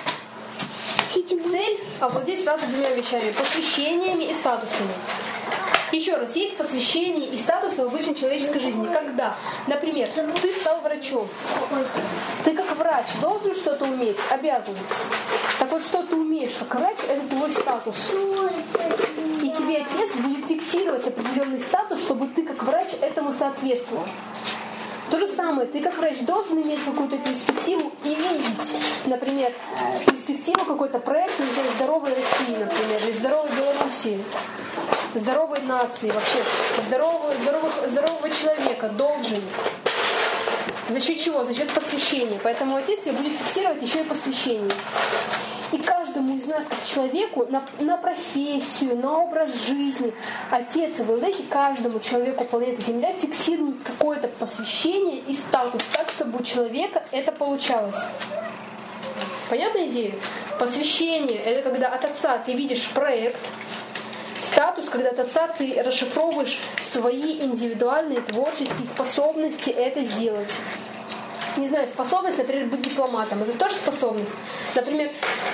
цель овладеть сразу двумя вещами. Посвящениями и статусами. Еще раз, есть посвящение и статус в обычной человеческой жизни. Когда, например, ты стал врачом. Ты как врач должен что-то уметь, обязан. Так вот, что ты умеешь как врач, это твой статус. И тебе отец будет фиксировать определенный статус, чтобы ты как врач этому соответствовал. То же самое, ты как врач должен иметь какую-то перспективу и видеть, например, перспективу какой-то проект здоровой России, например, или здоровой Белоруссии, здоровой нации, вообще здорового человека должен. За счет чего? За счет посвящения. Поэтому отец тебе будет фиксировать еще и посвящение. И каждому из нас, как человеку, на профессию, на образ жизни, Отец и Владыки каждому человеку планеты Земля фиксирует какое-то посвящение и статус, так, чтобы у человека это получалось. Понятная идея? Посвящение — это когда от Отца ты видишь проект, статус, когда от Отца ты расшифровываешь свои индивидуальные творческие способности это сделать. Не знаю, способность, например, быть дипломатом. Это тоже способность. Например,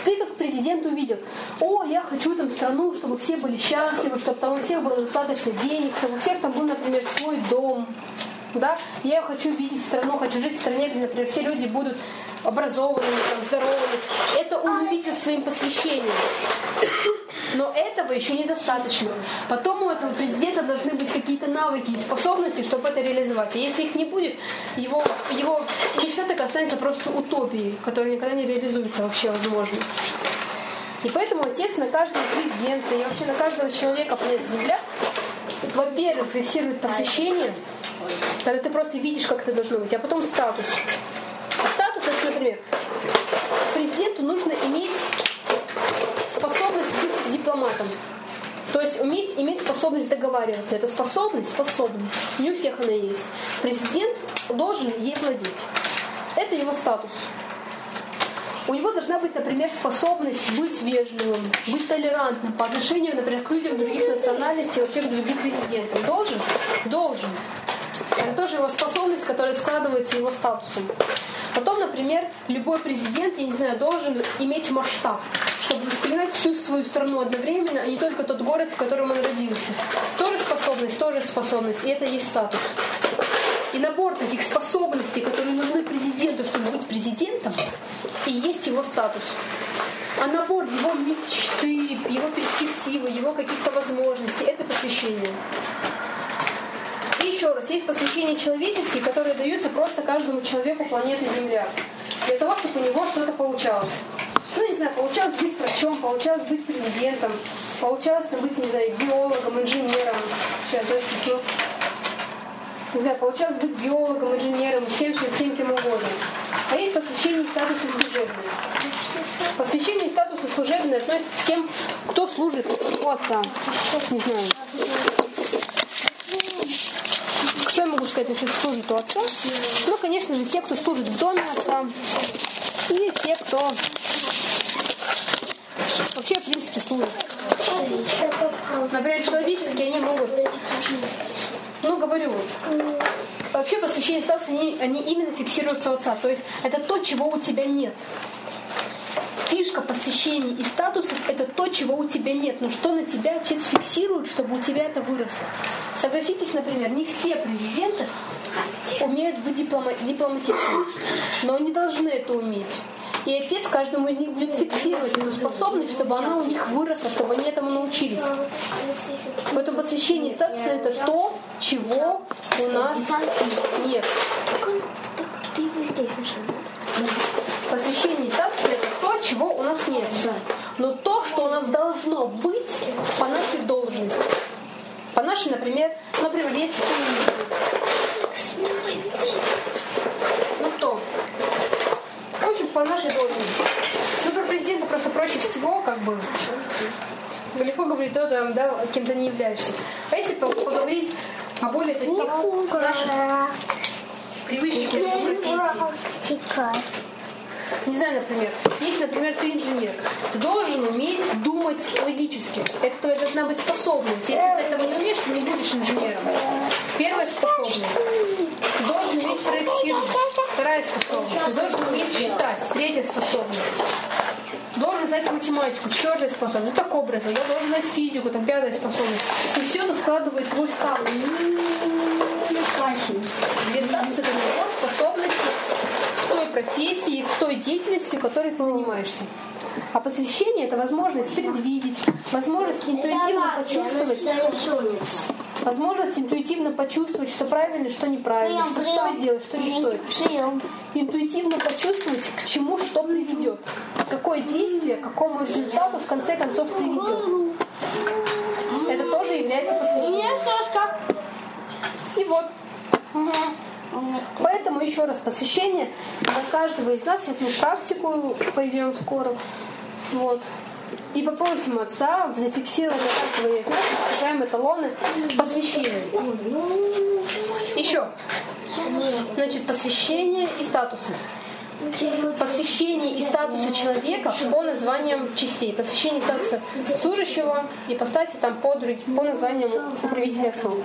Ты как президент увидел, о, я хочу там страну, чтобы все были счастливы, чтобы там у всех было достаточно денег, чтобы у всех там был, например, свой дом. Да? Я хочу видеть страну, хочу жить в стране, где, например, все люди будут образованными, там, здоровыми. Это он увидел своим посвящением. Но этого еще недостаточно. Потом у этого президента должны быть какие-то навыки и способности, чтобы это реализовать. И если их не будет, его мечта так останется просто утопией, которая никогда не реализуется вообще, возможно. И поэтому отец на каждого президента и вообще на каждого человека планеты Земля, во-первых, фиксирует посвящение, когда ты просто видишь, как это должно быть, а потом статус. А статус, это, например, президенту нужно иметь способность быть дипломатом. То есть иметь способность договариваться. Это способность. Не у всех она есть. Президент должен ей владеть. Это его статус. У него должна быть, например, способность быть вежливым, быть толерантным по отношению, например, к людям других национальностей, вообще к другим президентам. Должен? Должен. Это тоже его способность, которая складывается его статусом. Потом, например, любой президент, я не знаю, должен иметь масштаб, чтобы воспринимать всю свою страну одновременно, а не только тот город, в котором он родился. Тоже способность, и это есть статус. И набор таких способностей, которые нужны президенту, чтобы быть президентом, и есть его статус. А набор его мечты, его перспективы, его каких-то возможностей – это посвящение. И еще раз, есть посвящения человеческие, которые даются просто каждому человеку планеты Земля. Для того, чтобы у него что-то получалось. Ну, не знаю, получалось быть врачом, получалось быть президентом, получалось быть, не знаю, биологом, инженером. Сейчас, да, что? Не знаю, получалось быть биологом, инженером, всем кем угодно. А есть посвящение и статусы служебные. Посвящение и статусы служебные относятся к тем, кто служит у отца. Не знаю. Что я могу сказать насчет служит у отца? Ну, конечно же, те, кто служит в доме отца. И те, кто вообще, в принципе, служит. Например, человеческие они могут... Ну, говорю вот. Вообще посвящение статуса, они именно фиксируются у отца. То есть это то, чего у тебя нет. Фишка посвящений и статусов – это то, чего у тебя нет. Но что на тебя отец фиксирует, чтобы у тебя это выросло. Согласитесь, например, не все президенты умеют быть дипломатичными, но они должны это уметь. И отец каждому из них будет фиксировать эту способность, чтобы она у них выросла, чтобы они этому научились. Поэтому посвящение и статусы – это то, чего у нас нет. Посвящение и статус – это то, чего у нас нет. Но то, что у нас должно быть по нашей должности. По нашей, например, есть ну кто? В общем, по нашей должности. Ну, про президента просто проще всего, легко говорить, то там, да, кем-то не являешься. А если поговорить о более таких наших привычных профессий. Не знаю, например, если, например, ты инженер, ты должен уметь думать логически. Это твоя должна быть способность. Если ты этого не умеешь, ты не будешь инженером. Первая способность. Ты должен уметь проектировать. Вторая способность. Ты должен уметь считать. Третья способность. Должен знать математику. Четвертая способность. Ну так образно. Я должен знать физику. Там пятая способность. И все это складывает твой статус. Две статусы — это набор способностей в той профессии, в той деятельности, которой ты занимаешься. А посвящение — это возможность предвидеть, возможность интуитивно почувствовать, что правильно, что неправильно, что стоит делать, что не стоит. Интуитивно почувствовать, к чему что приведет, какое действие, к какому результату в конце концов приведет. Это тоже является посвящением. И вот. Поэтому еще раз посвящение для каждого из нас. Сейчас мы в практику пойдем скоро. Вот. И попросим отца зафиксировать для каждого из нас, искажаем эталоны посвящения. Еще. Значит, посвящение и статусы. Посвящение и статусы человека по названиям частей. Посвящение и статуса служащего, ипостаси там по названиям управителя слова.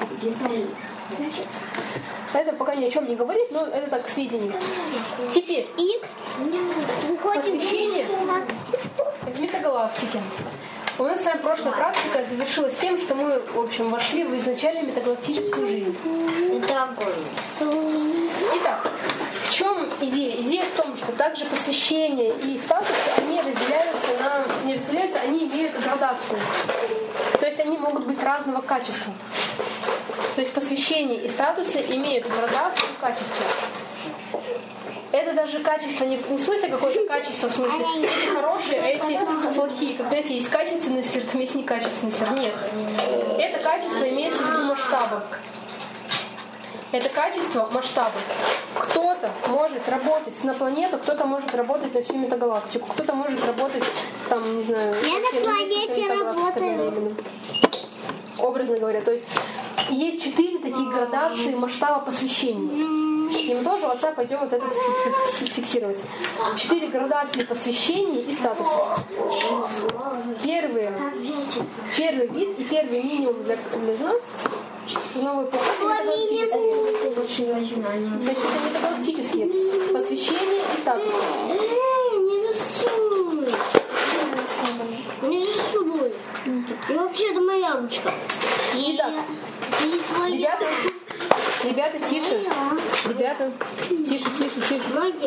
Это пока ни о чем не говорит, но это так к сведению. Теперь посвящение метагалактики. У нас с вами прошлая практика завершилась тем, что мы, в общем, вошли в изначальную метагалактическую жизнь. Это огонь. Итак, в чем идея? Идея в том, что также посвящение и статус, они не разделяются, они имеют градацию. То есть они могут быть разного качества. То есть посвящение и статусы имеют градацию и качество. Это даже качество, не в смысле какое-то качество, в смысле, эти хорошие, а эти плохие. Как, знаете, есть качественный сыр, там есть некачественный сыр. Нет. Это качество имеется в виду масштабом. Это качество масштаба. Кто-то может работать на планету, кто-то может работать на всю метагалактику, кто-то может работать, там, не знаю... Я на планете работаю. Образно говоря. То есть есть 4 такие градации масштаба посвящения. И мы тоже у отца пойдем вот это фиксировать. 4 градации посвящений и статуса. Первый вид и первый минимум для нас новый эпохи метагалактические. Значит, это метагалактические посвящения и статусы. Не рисуй. И вообще это моя ручка. Итак, ребята, тише. Ребята, тише.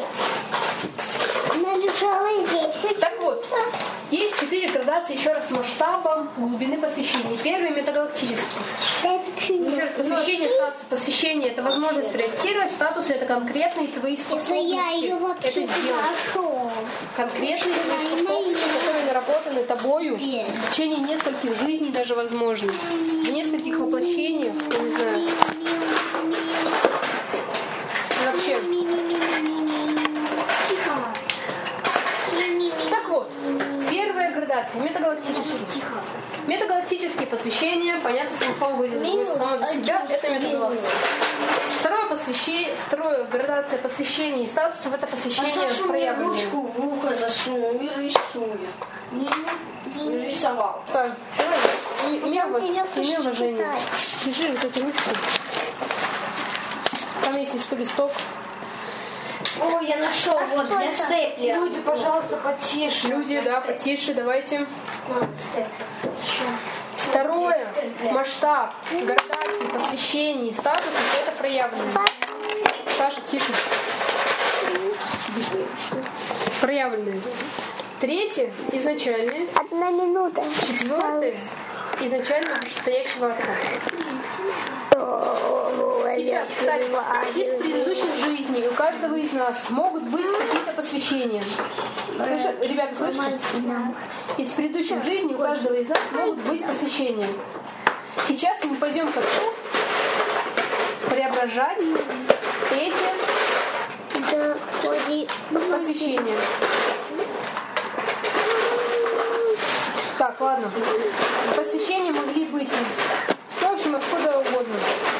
Она лежала здесь. Так вот, есть 4 градации еще раз с масштабом глубины посвящения. Первый метагалактический. Еще раз, посвящение, статус. Посвящение — это возможность проектировать, статусы — это конкретные твои способности. Это сделать. Конкретные твои способности, которые наработаны тобою в течение нескольких жизней даже возможно. В нескольких воплощениях, я не знаю. Вообще. Так вот, первая градация метагалактические. Метагалактические посвящения, понятно, само говорит само за себя, это метагалактика. Второе градация посвящений и статусов — это посвящение проявленное. Ручку в ухо засунул и рисую. Не рисовал. Саш, давай, имей уважение. Держи вот эту ручку. Там есть что, листок. Ой, я нашел, вот, для степлера. Люди, пожалуйста, потише. Люди, да, потише, давайте. Второе, масштаб, градации, посвящений, статусов — это проявленное. Саша, тише. Проявленное. Третье, изначальное. 1 минута. Четвертое, изначально вышестоящего отца. Сейчас, кстати, из предыдущих жизней у каждого из нас могут быть какие-то посвящения. Ребята, слышите? Из предыдущих жизней у каждого из нас могут быть посвящения. Сейчас мы пойдем к отцу преображать эти посвящения. Так, ладно. Посвящения могли быть из... В общем, откуда угодно.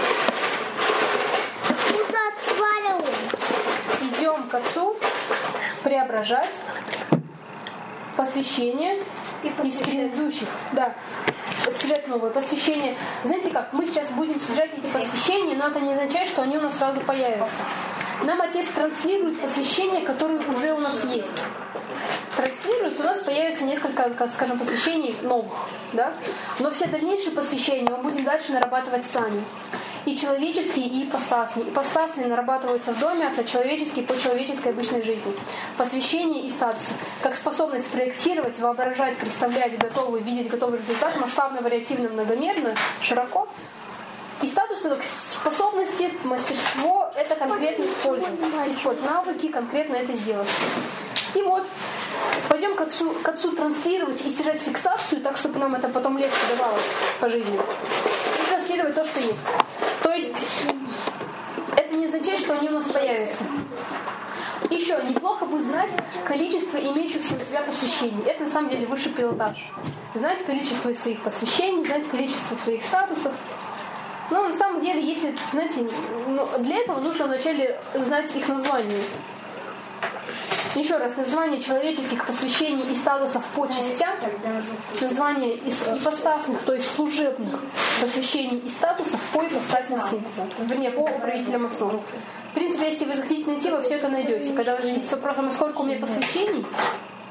Идем к отцу преображать посвящение из предыдущих. Да. Сюжет новый, посвящение. Знаете как, мы сейчас будем содержать эти посвящения, но это не означает, что они у нас сразу появятся. Нам отец транслирует посвящения, которые уже у нас есть. Транслируется, у нас появится несколько, скажем, посвящений новых. Да? Но все дальнейшие посвящения мы будем дальше нарабатывать сами. И человеческие, и ипостасные. Ипостасные нарабатываются в доме отца, человеческие по человеческой обычной жизни. Посвящение и статусы. Как способность проектировать, воображать, представлять, видеть готовый результат, масштабно, вариативно, многомерно, широко. И статусы, как способности, мастерство — это конкретно использовать навыки, конкретно это сделать. И вот, пойдем к отцу транслировать и стяжать фиксацию, так, чтобы нам это потом легче давалось по жизни. И транслировать то, что есть. То есть, это не означает, что они у нас появятся. Еще, неплохо бы знать количество имеющихся у тебя посвящений. Это, на самом деле, высший пилотаж. Знать количество своих посвящений, знать количество своих статусов. Но, на самом деле, если, знаете, для этого нужно вначале знать их название. Еще раз, название человеческих посвящений и статусов по частям, название ипостасных, то есть служебных посвящений и статусов по ипостасным синтезам, вернее, по управителям основ. В принципе, если вы захотите найти, вы все это найдете. Когда вы зададитесь вопросом, сколько у меня посвящений,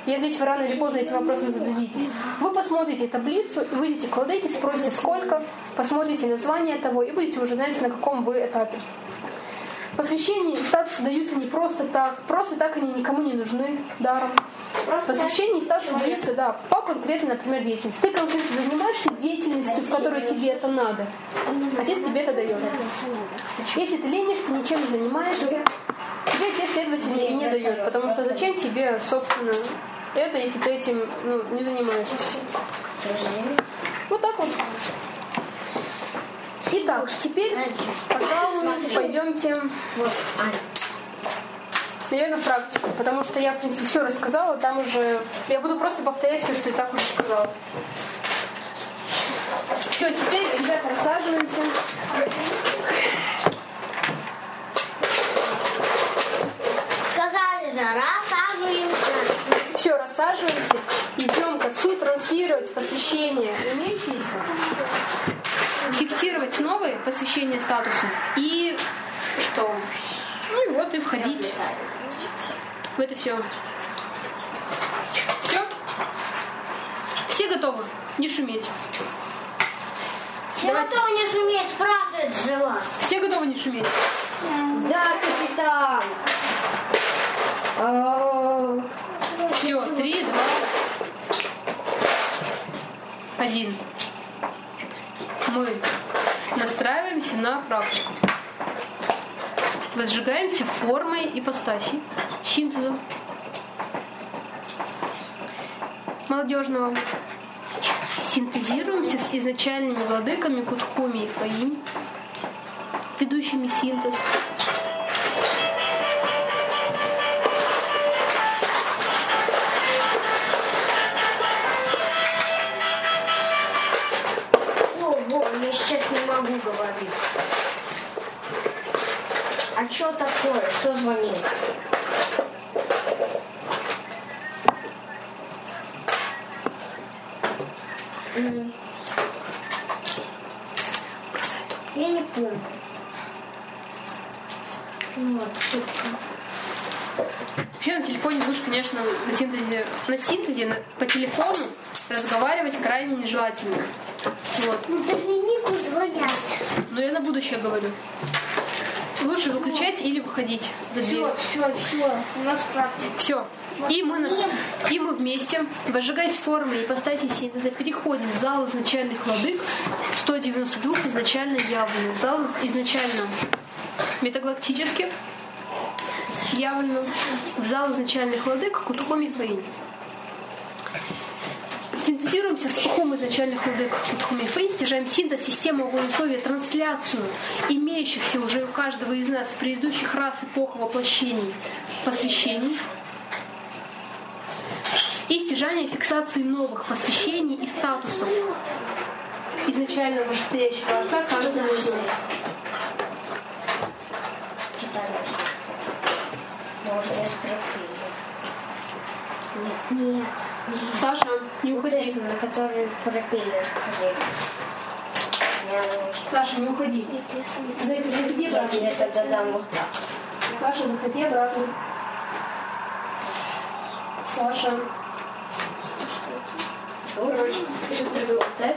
Я надеюсь, вы рано или поздно этим вопросом зададитесь. Вы посмотрите таблицу, выйдете к владыке, спросите сколько, посмотрите название того и будете уже знать, на каком вы этапе. Посвящения и статусы даются не просто так они никому не нужны даром. Посвящения и статусы даются, да, по конкретной, например, деятельности. Ты конкретно занимаешься деятельностью, в которой тебе это надо. Отец тебе это дает. Если ты ленишься, ничем не занимаешься, тебе отец, следовательно, и не дает. Потому что зачем тебе, собственно, это, если ты этим не занимаешься? Вот так вот. Итак, теперь, пожалуй, пойдемте, наверное, в практику, потому что я, в принципе, все рассказала, там уже, я буду просто повторять все, что и так уже сказала. Все, теперь, ребята, рассаживаемся. Сказали же, рассаживаемся. Все, рассаживаемся, идем к отцу транслировать посвящения имеющиеся, фиксировать новые посвящения статуса и что? Ну и вот и входить в это все. Все? Все готовы? Не шуметь. Все готовы не шуметь, спрашивает жива. Все готовы не шуметь? Да, капитан. Все, 3, 2, 1. Мы настраиваемся на практику. Возжигаемся формой ипостаси, синтезом молодежного. Синтезируемся с изначальными владыками Кутхуми и Фаинь, ведущими синтез. Я сейчас не могу говорить. А что такое? Что звонит? Я не помню. Вот, Вообще на телефоне лучше, конечно, на синтезе по телефону разговаривать крайне нежелательно. Вот. Доминику звонят. Но я на будущее говорю. Лучше выключать или выходить за дверь. Все. У нас практика. Все. И мы вместе, возжигаясь формой ипостаси синтеза, переходим в зал изначальных владык 192 изначально явленных. В зал изначально метагалактических явленных. В зал изначальных владык Кутхуми Фаинь. Синтезируемся с пухом изначальных владык Кутхуми Фаинь, стяжаем синтез, систему условия, трансляцию имеющихся уже у каждого из нас предыдущих рас, эпох, воплощений, посвящений и стяжание фиксации новых посвящений и статусов изначально вышестоящего отца каждого из нас. Нет. Саша, не уходи. На который пропеллер. Саша, не уходи. Заходи обратно. Я тогда дам вот так. Саша, заходи обратно. Саша. Короче, я сейчас приду. Так.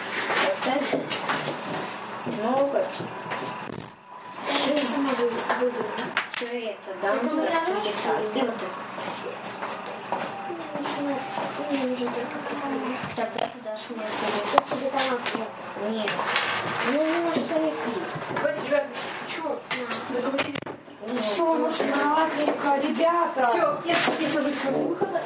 Ну, как? Я сама выберу. Что это? Дам Это за мне это. нравится? И вот это. Тогда ты дашь мне совет. Я тебе дала ответ. Нет. Ну, что не клик. Давайте, ребята, почему? Договорились. Все, практика, ребята. Все, я сажусь возле выхода.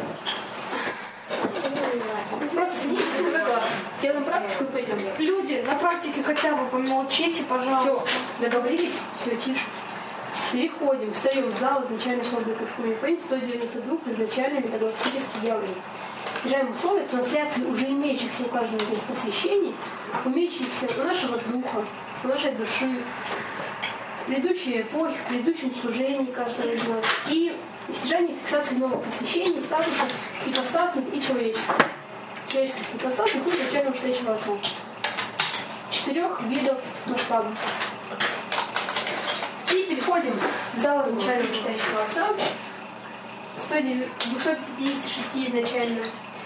Просто сидите, это классно. Сделаем практику и пойдем. Люди, на практике хотя бы помолчите, пожалуйста. Все, договорились? Все, тише. Переходим, встаем в зал изначальных владык Кутхуми Фаинь 192 изначально метагалактических явлений. Стяжаем условия трансляции уже имеющихся у каждого из посвящений, имеющихся у нашего духа, у нашей души, в предыдущей эпохе, в предыдущем служении каждого из нас. И стяжание фиксации новых посвящений, статусов ипостасных и человеческих. Человеческих ипостасных и изначально вышестоящего отца. 4 видов масштабов. И переходим в зал изначально вышестоящего отца 256 изначально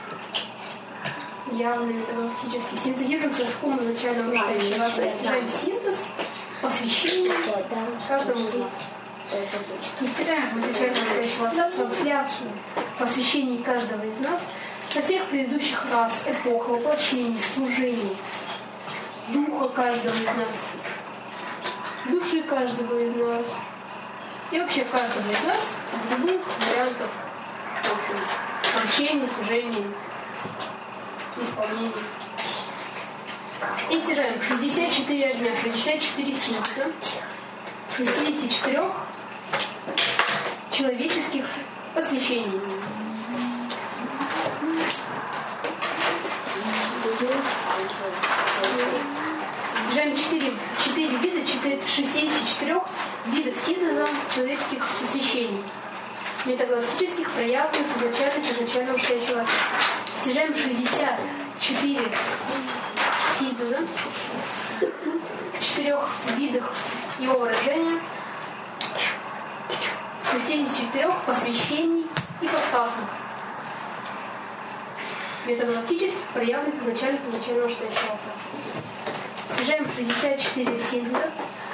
явно метагалактически. Синтезируем со схемой начального вышестоящего отца. Стираем синтез, посвящение каждому из нас. И стираем изначально вышестоящего отца трансляцию посвящений каждого из нас со всех предыдущих рас, эпох, воплощений, служений, духа каждого из нас, души каждого из нас и вообще каждого из нас в любых вариантах, в общем, общения, служений, исполнений. И стираем 64 огня, 64 синтеза, 64 человеческих посвящений. Стираем 4 вида 64 видов синтеза человеческих посвящений, метагалактических, проявленных, изначального вышестоящего отца. Стяжаем 64 синтеза в 4 видах его выражения, 64 посвящений и ипостасных, метагалактических, проявленных, изначального вышестоящего отца. Стяжаем 64 синтеза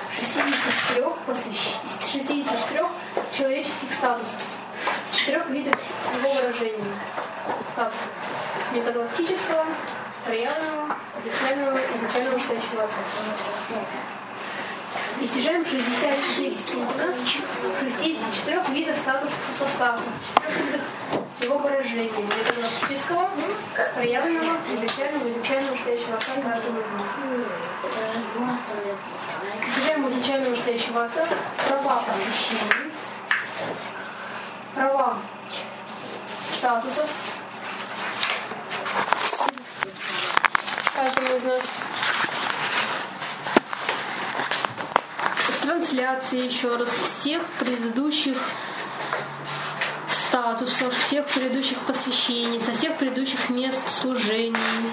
64 человеческих статусов, 4 видов его выражения статуса метагалактического, проявленного, изначального вышестоящего отца. И стяжаем 64 синтеза 64 видов статусов ипостасов, 4 видов его выражения метагалактического, проявленного, изначального вышестоящего отца каждого из нас. Стяжаем изначального вышестоящего отца права посвящений, права статусов каждому из нас. С трансляцией еще раз всех предыдущих статусов, всех предыдущих посвящений, со всех предыдущих мест служений,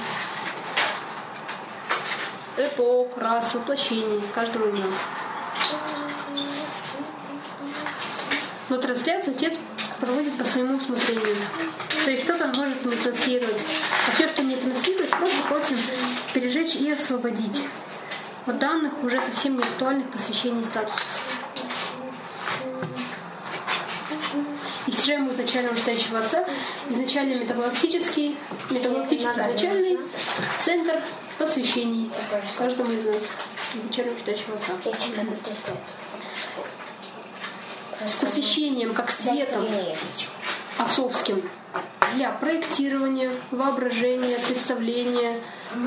эпох, рас, воплощений каждого из нас. Но трансляцию отец проводит по своему усмотрению. То есть что-то может не транслировать. А все, что не транслирует, просто просим пережечь и освободить от данных уже совсем не актуальных посвящений и статусов. И стяжаем изначального вышестоящего отца, изначально метагалактический изначальный центр посвящений каждому из нас, изначально вышестоящего отца. С посвящением как светом отцовским для проектирования, воображения, представления,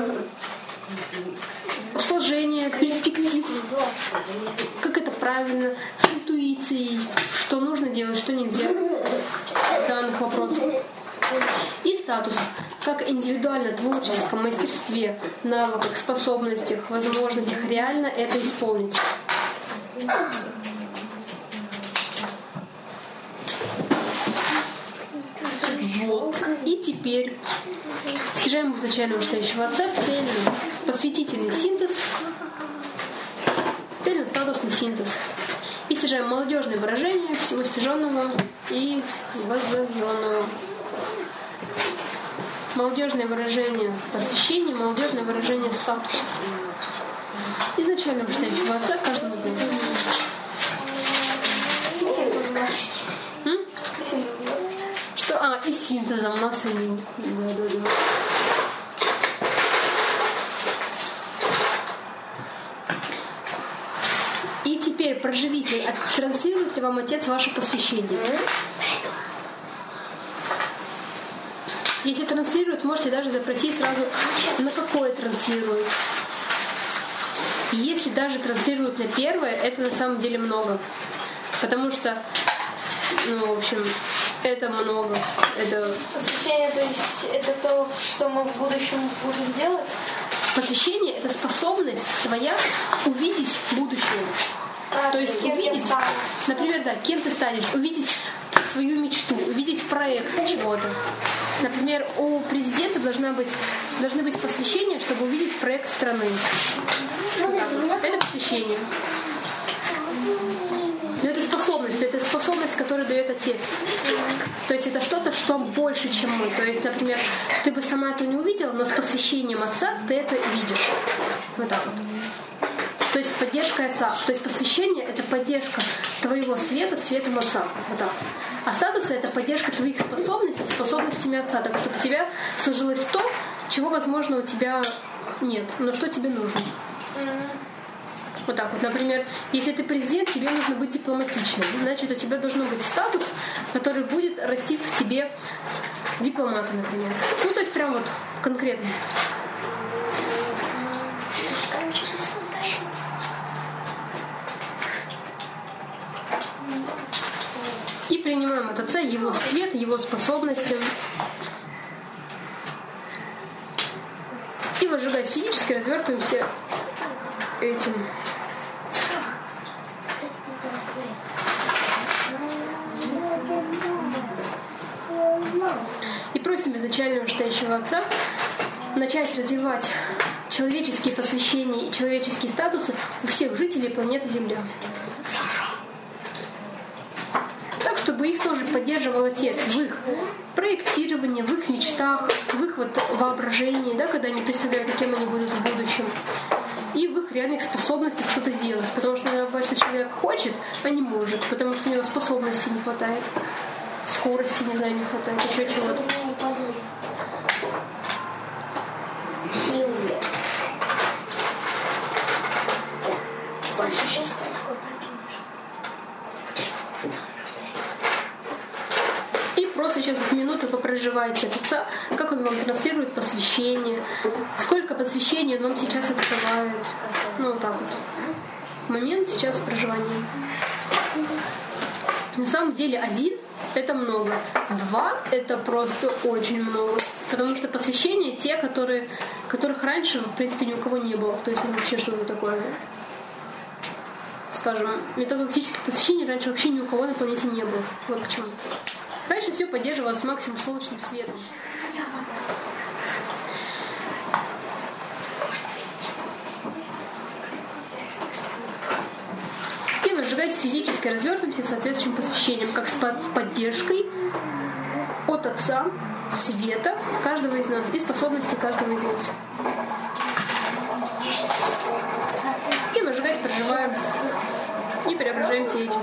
сложения, перспектив, как это правильно, с интуицией, что нужно делать, что нельзя в данных вопросах. И статус как индивидуально-творческом мастерстве, навыках, способностях, возможностях реально это исполнить. Вот. И теперь стяжаем изначального вышестоящего отца цельный посвятительный синтез, цельно-статусный синтез. И стяжаем молодежное выражение всего стяженного и возложенного. Молодежное выражение посвящения, молодежное выражение статуса. Изначально вышестоящего отца каждого из нас. Что? И синтезом нас и да. И теперь проживите, транслирует ли вам отец ваше посвящение? Если транслирует, можете даже запросить сразу, на какое транслирует. И если даже транслируют на первое, это на самом деле много. Потому что, в общем, это много. Это посвящение, то есть это то, что мы в будущем будем делать? Посвящение — это способность твоя увидеть будущее. То есть увидеть, например, кем ты станешь, увидеть свою мечту, увидеть проект чего-то. Например, у президента должны быть посвящения, чтобы увидеть проект страны. Это посвящение. Но это способность способностью. Это способность, которую дает Отец. То есть это что-то, что больше, чем мы. То есть, например, ты бы сама это не увидела, но с посвящением Отца ты это видишь. Вот так вот. То есть поддержка Отца. То есть посвящение — это поддержка твоего света светом Отца. Вот так. А статусы — это поддержка твоих способностей способностями Отца. Так чтобы у тебя сложилось то, чего, возможно, у тебя нет, но что тебе нужно. Вот так вот. Например, если ты президент, тебе нужно быть дипломатичным. Значит, у тебя должен быть статус, который будет растить в тебе дипломата, например. Ну, то есть прям вот конкретно. И принимаем от Отца Его свет, Его способности. И выжигаясь физически, развертываемся этим. И просим изначального читающего Отца начать развивать человеческие посвящения и человеческие статусы у всех жителей планеты Земля. Так, чтобы их тоже поддерживал Отец в их проектировании, в их мечтах, в их вот воображении, да, когда они представляют, кем они будут в будущем, и в их реальных способностях что-то сделать. Потому что иногда бывает, что человек хочет, а не может, потому что у него способностей не хватает, скорости, не знаю, не хватает, еще чего-то. И просто сейчас в минуту попроживайте от Отца, как Он вам транслирует посвящение, сколько посвящений Он вам сейчас открывает. Ну, вот так вот. Момент сейчас проживания. На самом деле 1 — это много. 2 — это просто очень много. Потому что посвящения те, которых раньше, в принципе, ни у кого не было. То есть это вообще что-то такое. Скажем, метагалактических посвящений раньше вообще ни у кого на планете не было. Вот почему. Раньше все поддерживалось максимум солнечным светом. И выжигать физически, развертываемся соответствующим посвящением, как с поддержкой от Отца, света каждого из нас и способностей каждого из нас. И выжигать, проживаем и преображаемся этим.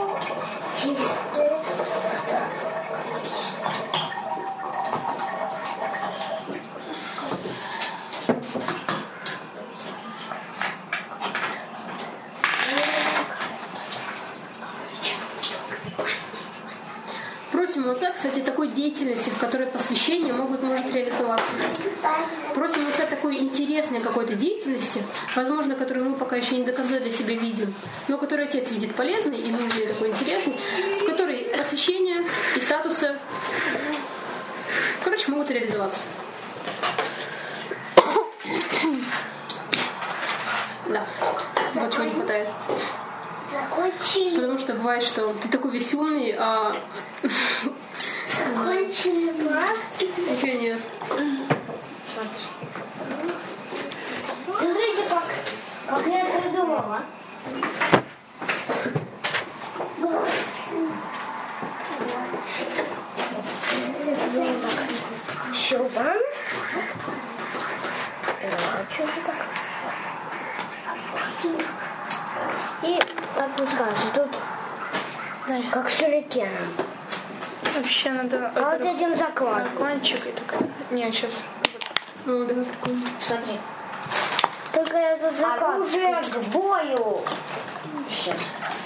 Просим Отца, кстати, такой деятельности, в которой посвящения может реализоваться. Просим Отца такой интересной какой-то деятельности, возможно, которую мы пока еще не до конца для себя видим, но которую Отец видит полезной и нужной, такой интересной, в которой посвящения и статусы, короче, могут реализоваться. Да, вот чего не хватает. Потому что бывает, что ты такой весь умный, а... Закончили практику. Еще нет. Смотрите, как я придумала. Щелбан. Что же так? И отпускаешь. Тут как сюрикен. Вообще надо... А вот этим закладываем. Наклончик и такая... Не, сейчас... Ну, давай прикольно. Смотри. Только я тут закладываю. Оружие к бою. Сейчас.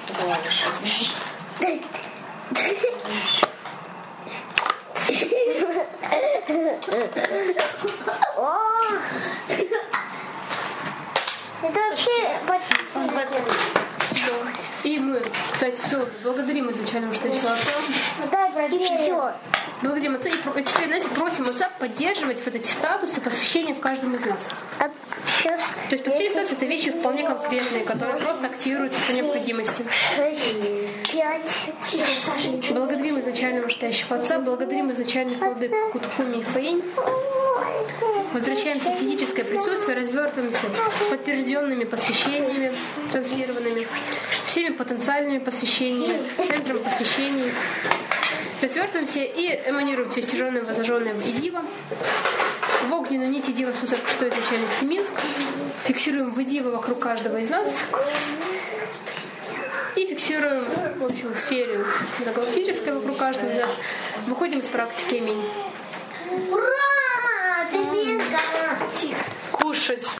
Это вообще И мы, кстати, все, благодарим изначально, что еще Отца. дай проверить. Благодарим Отца. И теперь, знаете, просим Отца поддерживать вот эти статусы посвящения в каждом из нас. Сейчас. То есть посвящение статуса — это вещи вполне конкретные, которые просто активируются по необходимости. 5. Благодарим изначального читающего Отца, благодарим изначальных владык Кутхуми и Фейн. Возвращаемся в физическое присутствие, развертываемся подтвержденными посвящениями, транслированными, всеми потенциальными потенциальными посвящениями, центром посвящений. Притвертываемся и эманируем все стяженное, возожженное в Идива. В огненную нить Идива 146 изначальности Минск. Фиксируем в Идива вокруг каждого из нас. И фиксируем, в общем, в сфере галактической вокруг каждого из нас. Выходим из практики. Аминь. Ура! Ты Кушать.